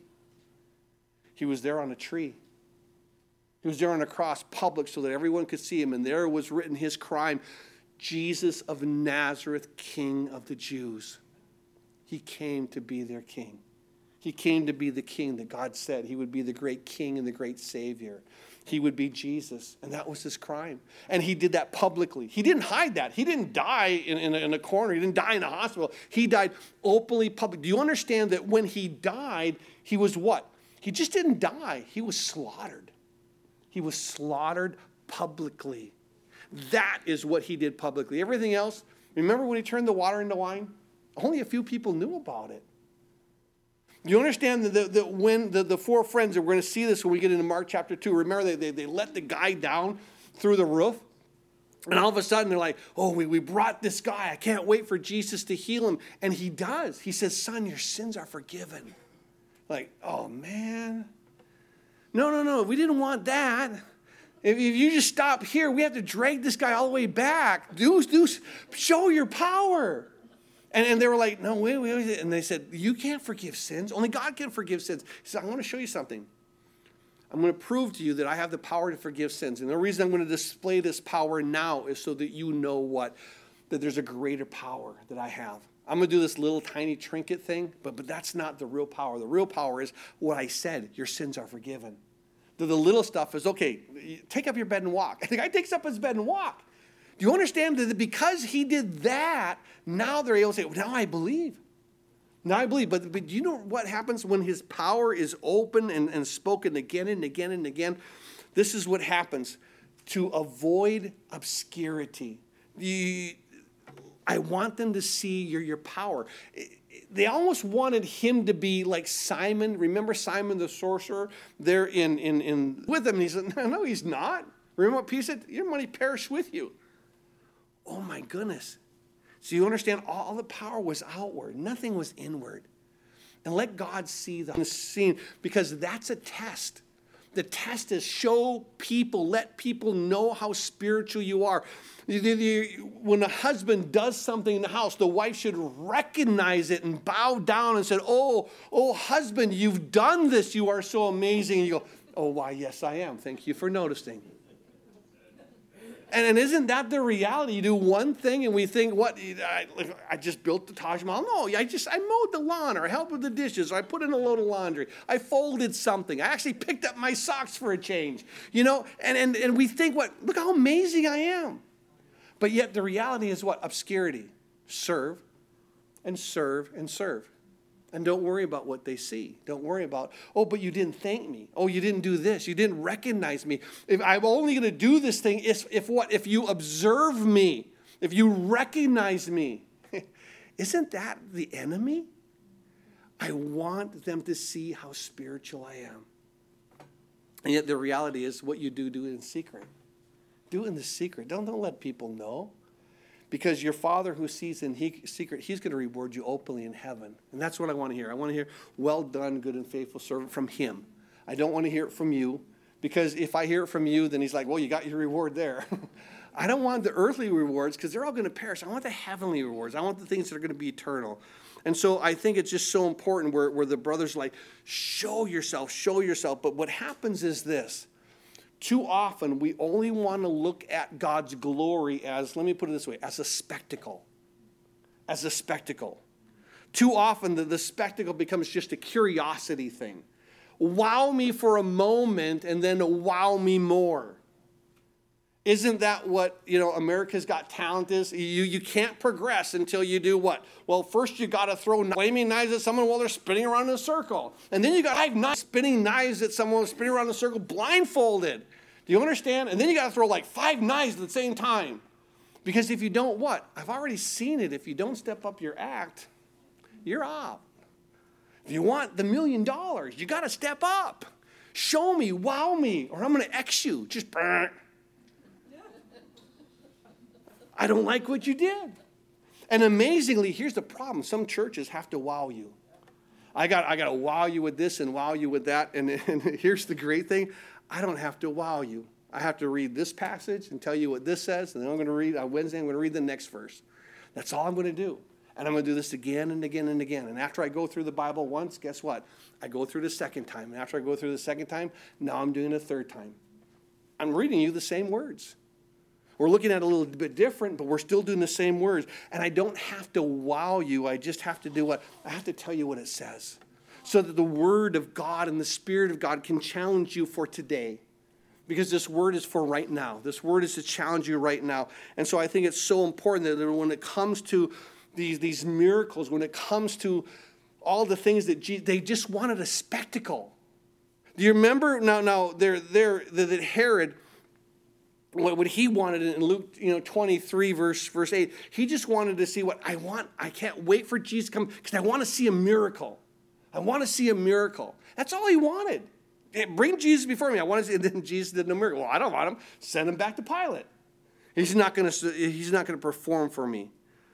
He was there on a tree. He was there on a cross, public, so that everyone could see him. And there was written his crime, Jesus of Nazareth, King of the Jews. He came to be their king. He came to be the king that God said he would be, the great king and the great savior. He would be Jesus, and that was his crime. And he did that publicly. He didn't hide that. He didn't die in, in, a, in a corner. He didn't die in a hospital. He died openly, public. Do you understand that when he died, he was what? He just didn't die. He was slaughtered. He was slaughtered publicly. That is what he did publicly. Everything else, remember when he turned the water into wine? Only a few people knew about it. You understand that, that when the, the four friends, and we're going to see this when we get into Mark chapter two, remember they, they, they let the guy down through the roof? And all of a sudden they're like, oh, we, we brought this guy. I can't wait for Jesus to heal him. And he does. He says, son, your sins are forgiven. Like, oh, man. No, no, no. We didn't want that. If, if you just stop here, we have to drag this guy all the way back. Do, do, show your power. And, and they were like, no, wait, wait, wait. And they said, you can't forgive sins. Only God can forgive sins. He said, I want to show you something. I'm going to prove to you that I have the power to forgive sins. And the reason I'm going to display this power now is so that you know what? That there's a greater power that I have. I'm going to do this little tiny trinket thing, but, but that's not the real power. The real power is what I said. Your sins are forgiven. The, the little stuff is, okay, take up your bed and walk. And the guy takes up his bed and walk. Do you understand that because he did that, now they're able to say, well, now I believe. Now I believe. But, but do you know what happens when his power is open and, and spoken again and again and again? This is what happens. To avoid obscurity. You, I want them to see your, your power. They almost wanted him to be like Simon. Remember Simon the sorcerer? They're in, in, in with him. And he said, no, no, he's not. Remember what Peter said? Your money perish with you. Oh, my goodness. So you understand, all the power was outward. Nothing was inward. And let God see the scene, because that's a test. The test is show people, let people know how spiritual you are. When a husband does something in the house, the wife should recognize it and bow down and say, oh, oh, husband, you've done this. You are so amazing. And you go, oh, why, yes, I am. Thank you for noticing. And, and isn't that the reality? You do one thing and we think, what, I, I just built the Taj Mahal. No, I just, I mowed the lawn, or I helped with the dishes, or I put in a load of laundry. I folded something. I actually picked up my socks for a change. You know, and, and, and we think, what, look how amazing I am. But yet the reality is what? Obscurity. Serve and serve and serve. And don't worry about what they see. Don't worry about, oh, but you didn't thank me. Oh, you didn't do this. You didn't recognize me. If I'm only going to do this thing if, if what? If you observe me. If you recognize me. Isn't that the enemy? I want them to see how spiritual I am. And yet the reality is, what you do, do it in secret. Do it in the secret. Don't, don't let people know. Because your Father who sees in he, secret, he's going to reward you openly in heaven. And that's what I want to hear. I want to hear, well done, good and faithful servant, from him. I don't want to hear it from you. Because if I hear it from you, then he's like, well, you got your reward there. I don't want the earthly rewards, because they're all going to perish. I want the heavenly rewards. I want the things that are going to be eternal. And so I think it's just so important where, where the brothers are like, show yourself, show yourself. But what happens is this. Too often, we only want to look at God's glory as, let me put it this way, as a spectacle. As a spectacle. Too often, the, the spectacle becomes just a curiosity thing. Wow me for a moment, and then wow me more. Isn't that what, you know, America's Got Talent is? You, you can't progress until you do what? Well, first you got to throw flaming knives at someone while they're spinning around in a circle. And then you got five knives spinning knives at someone spinning around in a circle blindfolded. Do you understand? And then you got to throw like five knives at the same time. Because if you don't, what? I've already seen it. If you don't step up your act, you're out. If you want the million dollars, you got to step up. Show me, wow me, or I'm going to X you. Just burn. I don't like what you did. And amazingly, here's the problem. Some churches have to wow you. I got I got to wow you with this and wow you with that. And, and here's the great thing. I don't have to wow you. I have to read this passage and tell you what this says. And then I'm going to read, on Wednesday, I'm going to read the next verse. That's all I'm going to do. And I'm going to do this again and again and again. And after I go through the Bible once, guess what? I go through the second time. And after I go through the second time, now I'm doing it a third time. I'm reading you the same words. We're looking at it a little bit different, but we're still doing the same words. And I don't have to wow you. I just have to do what? I have to tell you what it says. So that the Word of God and the Spirit of God can challenge you for today. Because this Word is for right now. This Word is to challenge you right now. And so I think it's so important that when it comes to these, these miracles, when it comes to all the things that Jesus, they just wanted a spectacle. Do you remember? Now, now they're, they're, that Herod, what he wanted in Luke, you know, twenty-three, verse, verse eight, he just wanted to see what I want. I can't wait for Jesus to come because I want to see a miracle. I want to see a miracle. That's all he wanted. Bring Jesus before me. I want to see. And then Jesus did no miracle. Well, I don't want him. Send him back to Pilate. He's not going to. He's not going to perform for me.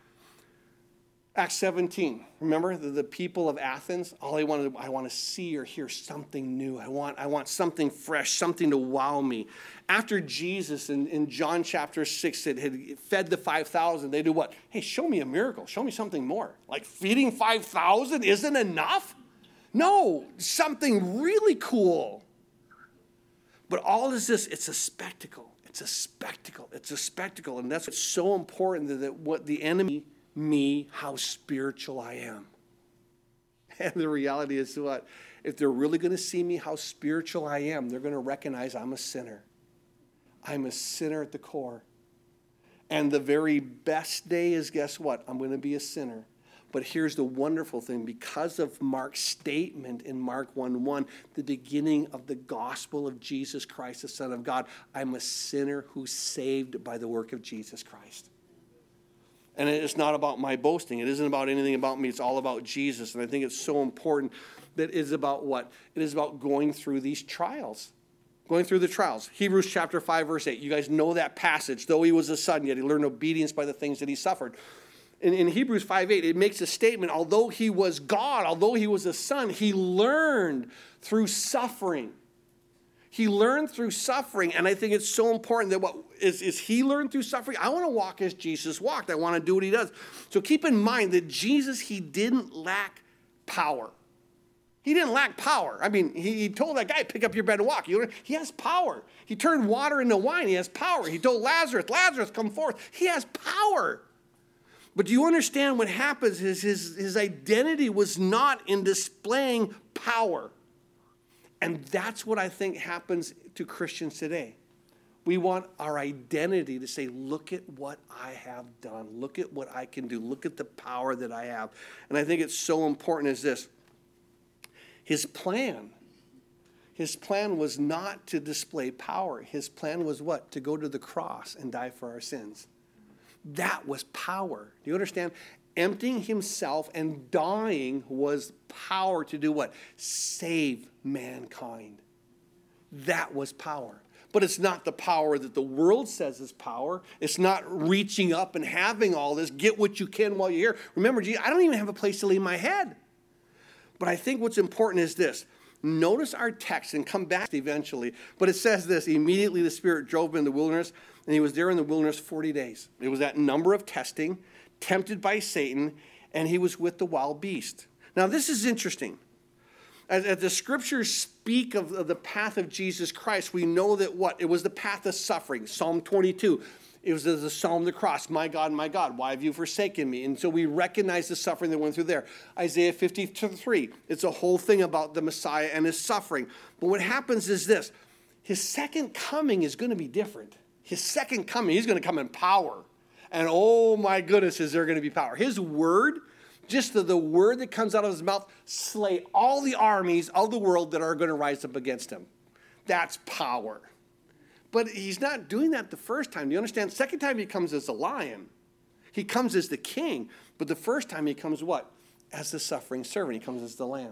Acts seventeen. Remember the, the people of Athens? All they wanted. I want to see or hear something new. I want. I want something fresh. Something to wow me. After Jesus in, in John chapter six had, had fed the five thousand, they do what? Hey, show me a miracle. Show me something more. Like feeding five thousand isn't enough? No, something really cool. But all is this, it's a spectacle. It's a spectacle. It's a spectacle. And that's what's so important, that, that what the enemy, me, how spiritual I am. And the reality is what? If they're really going to see me how spiritual I am, they're going to recognize I'm a sinner. I'm a sinner at the core. And the very best day is, guess what? I'm going to be a sinner. But here's the wonderful thing. Because of Mark's statement in Mark one one, the beginning of the gospel of Jesus Christ, the Son of God, I'm a sinner who's saved by the work of Jesus Christ. And it's not about my boasting. It isn't about anything about me. It's all about Jesus. And I think it's so important that it is about what? It is about going through these trials. Going through the trials. Hebrews chapter five, verse eight. You guys know that passage. Though he was a son, yet he learned obedience by the things that he suffered. In, in Hebrews five eight, it makes a statement, although he was God, although he was a son, he learned through suffering. He learned through suffering, and I think it's so important that what is, is he learned through suffering? I want to walk as Jesus walked. I want to do what he does. So keep in mind that Jesus, he didn't lack power. He didn't lack power. I mean, he, he told that guy, pick up your bed and walk. You know, he has power. He turned water into wine. He has power. He told Lazarus, Lazarus, come forth. He has power. But do you understand what happens is his, his identity was not in displaying power. And that's what I think happens to Christians today. We want our identity to say, look at what I have done. Look at what I can do. Look at the power that I have. And I think it's so important is this. His plan, his plan was not to display power. His plan was what? To go to the cross and die for our sins. That was power. Do you understand? Emptying himself and dying was power to do what? Save mankind. That was power. But it's not the power that the world says is power. It's not reaching up and having all this. Get what you can while you're here. Remember, I don't even have a place to lay my head. But I think what's important is this. Notice our text and come back eventually. But it says this, immediately the Spirit drove him in the wilderness, and he was there in the wilderness forty days. It was that number of testing, tempted by Satan, and he was with the wild beast. Now, this is interesting. As, as the scriptures speak of, of the path of Jesus Christ, we know that what? It was the path of suffering. Psalm twenty-two. It was the psalm of the cross. My God, my God, why have you forsaken me? And so we recognize the suffering that went through there. Isaiah fifty-three. It's a whole thing about the Messiah and his suffering. But what happens is this. His second coming is going to be different. His second coming, he's going to come in power. And oh my goodness, is there going to be power. His word, just the, the word that comes out of his mouth, slay all the armies of the world that are going to rise up against him. That's power. But he's not doing that the first time. Do you understand? Second time he comes as a lion. He comes as the king. But the first time he comes what? As the suffering servant. He comes as the lamb.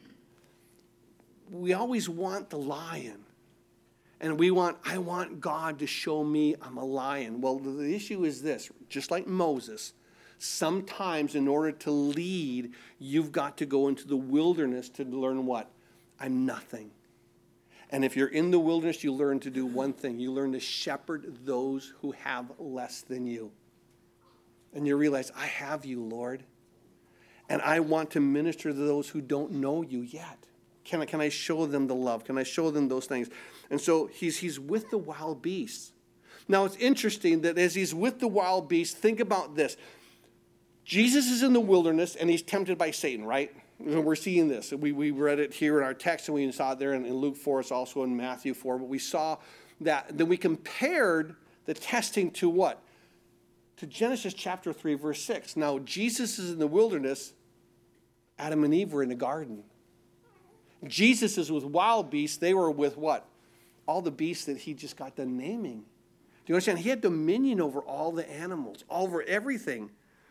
We always want the lion. And we want, I want God to show me I'm a lion. Well, the issue is this. Just like Moses, sometimes in order to lead, you've got to go into the wilderness to learn what? I'm nothing. And if you're in the wilderness, you learn to do one thing. You learn to shepherd those who have less than you. And you realize, I have you, Lord. And I want to minister to those who don't know you yet. Can I, can I show them the love? Can I show them those things? And so he's, he's with the wild beasts. Now, it's interesting that as he's with the wild beasts, think about this. Jesus is in the wilderness, and he's tempted by Satan, right? We're seeing this. We, we read it here in our text, and we saw it there in, in Luke four. It's also in Matthew four. But we saw that. Then we compared the testing to what? To Genesis chapter three, verse six. Now, Jesus is in the wilderness. Adam and Eve were in the garden. Jesus is with wild beasts. They were with what? All the beasts that he just got done naming. Do you understand? He had dominion over all the animals, over everything.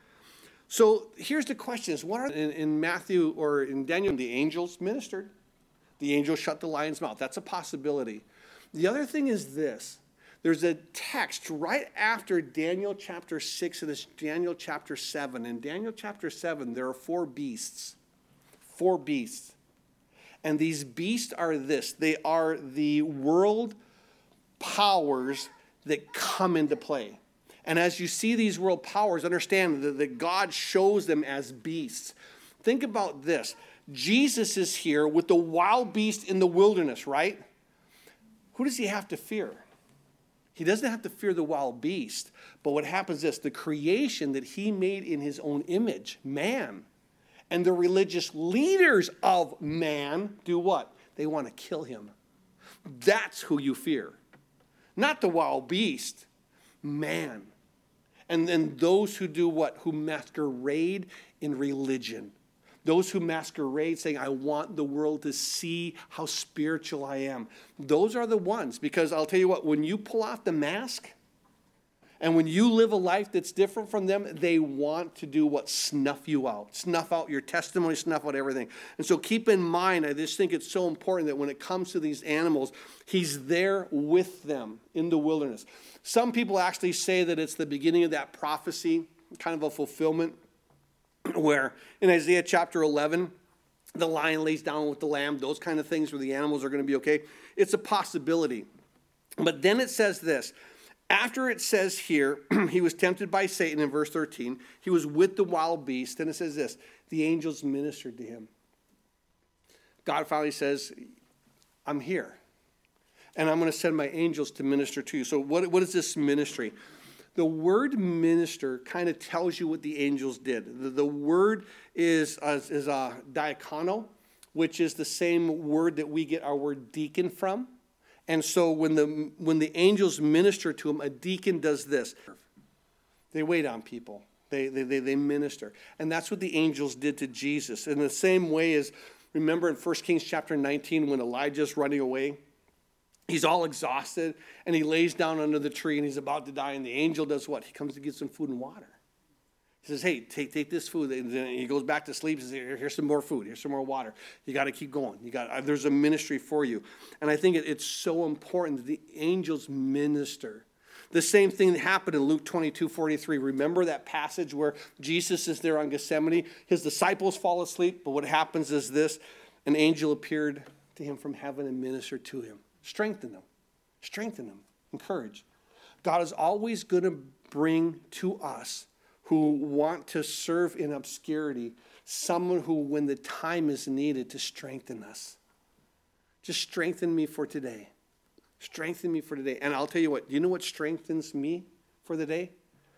So here's the question: is what are in, in Matthew or in Daniel, the angels ministered? The angels shut the lion's mouth. That's a possibility. The other thing is this. There's a text right after Daniel chapter six, and it's Daniel chapter seven. In Daniel chapter seven, there are four beasts. Four beasts. And these beasts are this. They are the world powers that come into play. And as you see these world powers, understand that, that God shows them as beasts. Think about this. Jesus is here with the wild beast in the wilderness, right? Who does he have to fear? He doesn't have to fear the wild beast. But what happens is this, the creation that he made in his own image, man, and the religious leaders of man do what? They want to kill him. That's who you fear. Not the wild beast, man. And then those who do what? Who masquerade in religion. Those who masquerade saying, I want the world to see how spiritual I am. Those are the ones, because I'll tell you what, when you pull off the mask, and when you live a life that's different from them, they want to do what? Snuff you out. Snuff out your testimony, snuff out everything. And so keep in mind, I just think it's so important that when it comes to these animals, he's there with them in the wilderness. Some people actually say that it's the beginning of that prophecy, kind of a fulfillment, where in Isaiah chapter eleven, the lion lays down with the lamb, those kind of things where the animals are going to be okay. It's a possibility. But then it says this. After it says here, he was tempted by Satan in verse thirteen. He was with the wild beast. And it says this, the angels ministered to him. God finally says, I'm here. And I'm going to send my angels to minister to you. So what, what is this ministry? The word minister kind of tells you what the angels did. The, the word is, uh, is uh, diakono, which is the same word that we get our word deacon from. And so when the when the angels minister to him, a deacon does this. They wait on people. They, they, they, they minister. And that's what the angels did to Jesus. In the same way as, remember in First Kings chapter nineteen, when Elijah's running away, he's all exhausted, and he lays down under the tree, and he's about to die, and the angel does what? He comes to get some food and water. He says, hey, take take this food. And then he goes back to sleep. He says, here's some more food. Here's some more water. You got to keep going. You got There's a ministry for you. And I think it, it's so important that the angels minister. The same thing that happened in Luke twenty-two forty-three. Remember that passage where Jesus is there on Gethsemane? His disciples fall asleep, but what happens is this. An angel appeared to him from heaven and ministered to him. Strengthen them. Strengthen them. Encourage. God is always going to bring to us who want to serve in obscurity someone who, when the time is needed, to strengthen us. Just strengthen me for today. Strengthen me for today. And I'll tell you what, you know what strengthens me for the day?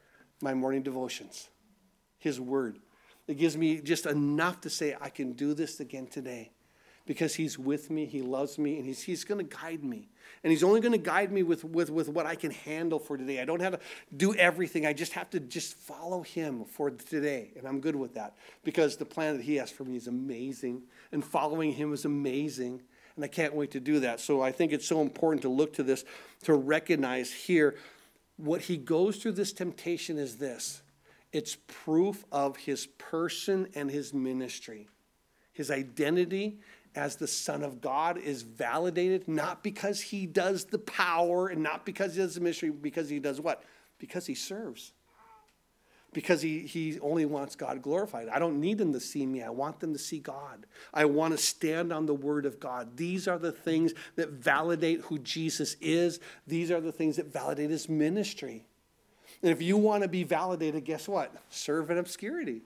My morning devotions. His word. It gives me just enough to say, I can do this again today. Because he's with me, he loves me, and he's, he's going to guide me. And he's only going to guide me with, with, with what I can handle for today. I don't have to do everything. I just have to just follow him for today. And I'm good with that. Because the plan that he has for me is amazing. And following him is amazing. And I can't wait to do that. So I think it's so important to look to this, to recognize here what he goes through this temptation is this. It's proof of his person and his ministry. His identity as the Son of God is validated, not because he does the power and not because he does the ministry, because he does what? Because he serves. Because he, he only wants God glorified. I don't need them to see me. I want them to see God. I want to stand on the word of God. These are the things that validate who Jesus is. These are the things that validate his ministry. And if you want to be validated, guess what? Serve in obscurity.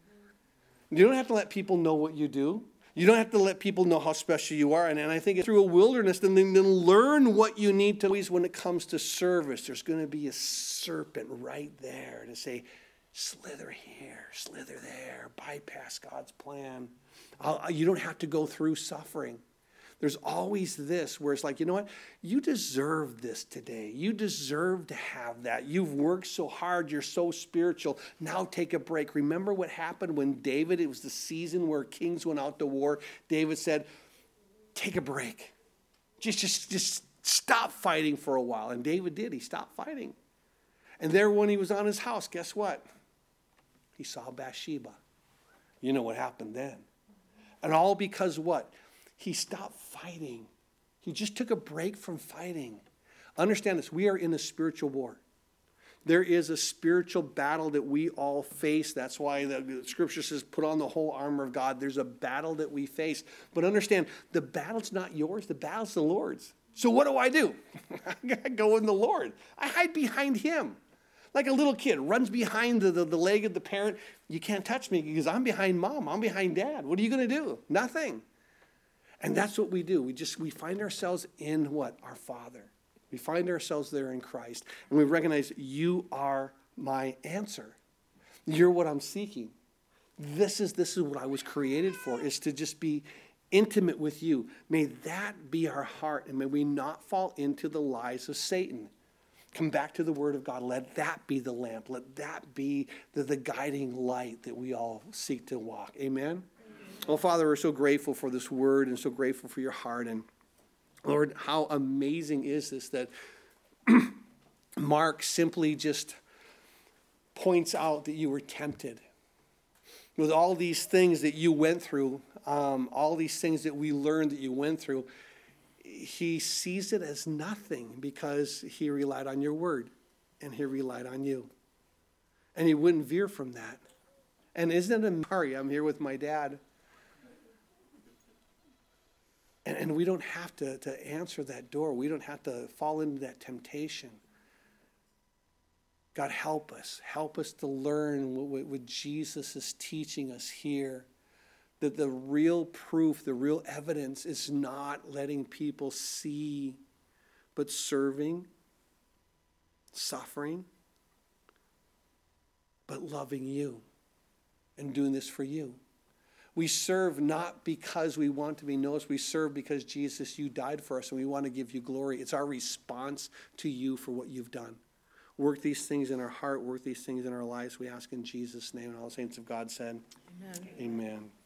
You don't have to let people know what you do. You don't have to let people know how special you are. And, and I think it's through a wilderness, then, then learn what you need to. Always when it comes to service, there's going to be a serpent right there to say, slither here, slither there, bypass God's plan. I'll, you don't have to go through suffering. There's always this where it's like, you know what? You deserve this today. You deserve to have that. You've worked so hard. You're so spiritual. Now take a break. Remember what happened when David, it was the season where kings went out to war. David said, take a break. Just, just, just stop fighting for a while. And David did. He stopped fighting. And there when he was on his house, guess what? He saw Bathsheba. You know what happened then. And all because what? He stopped fighting. He just took a break from fighting. Understand this. We are in a spiritual war. There is a spiritual battle that we all face. That's why the scripture says, put on the whole armor of God. There's a battle that we face. But understand, the battle's not yours. The battle's the Lord's. So what do I do? I go in the Lord. I hide behind him. Like a little kid runs behind the, the, the leg of the parent. You can't touch me because I'm behind mom. I'm behind dad. What are you going to do? Nothing. And that's what we do. We just, we find ourselves in what? Our Father. We find ourselves there in Christ. And we recognize you are my answer. You're what I'm seeking. This is, this is what I was created for, is to just be intimate with you. May that be our heart, and may we not fall into the lies of Satan. Come back to the Word of God. Let that be the lamp. Let that be the, the guiding light that we all seek to walk. Amen? Amen? Well, Father, we're so grateful for this Word and so grateful for your heart. And Lord, how amazing is this that Mark simply just points out that you were tempted. With all these things that you went through, um, all these things that we learned that you went through, he sees it as nothing because he relied on your word and he relied on you. And he wouldn't veer from that. And isn't it Mari? I'm here with my dad. And, and we don't have to, to answer that door. We don't have to fall into that temptation. God, help us. Help us to learn what, what Jesus is teaching us here. That the real proof, the real evidence is not letting people see, but serving, suffering, but loving you and doing this for you. We serve not because we want to be noticed. We serve because, Jesus, you died for us and we want to give you glory. It's our response to you for what you've done. Work these things in our heart. Work these things in our lives. We ask in Jesus' name. And all the saints of God said, amen. Amen.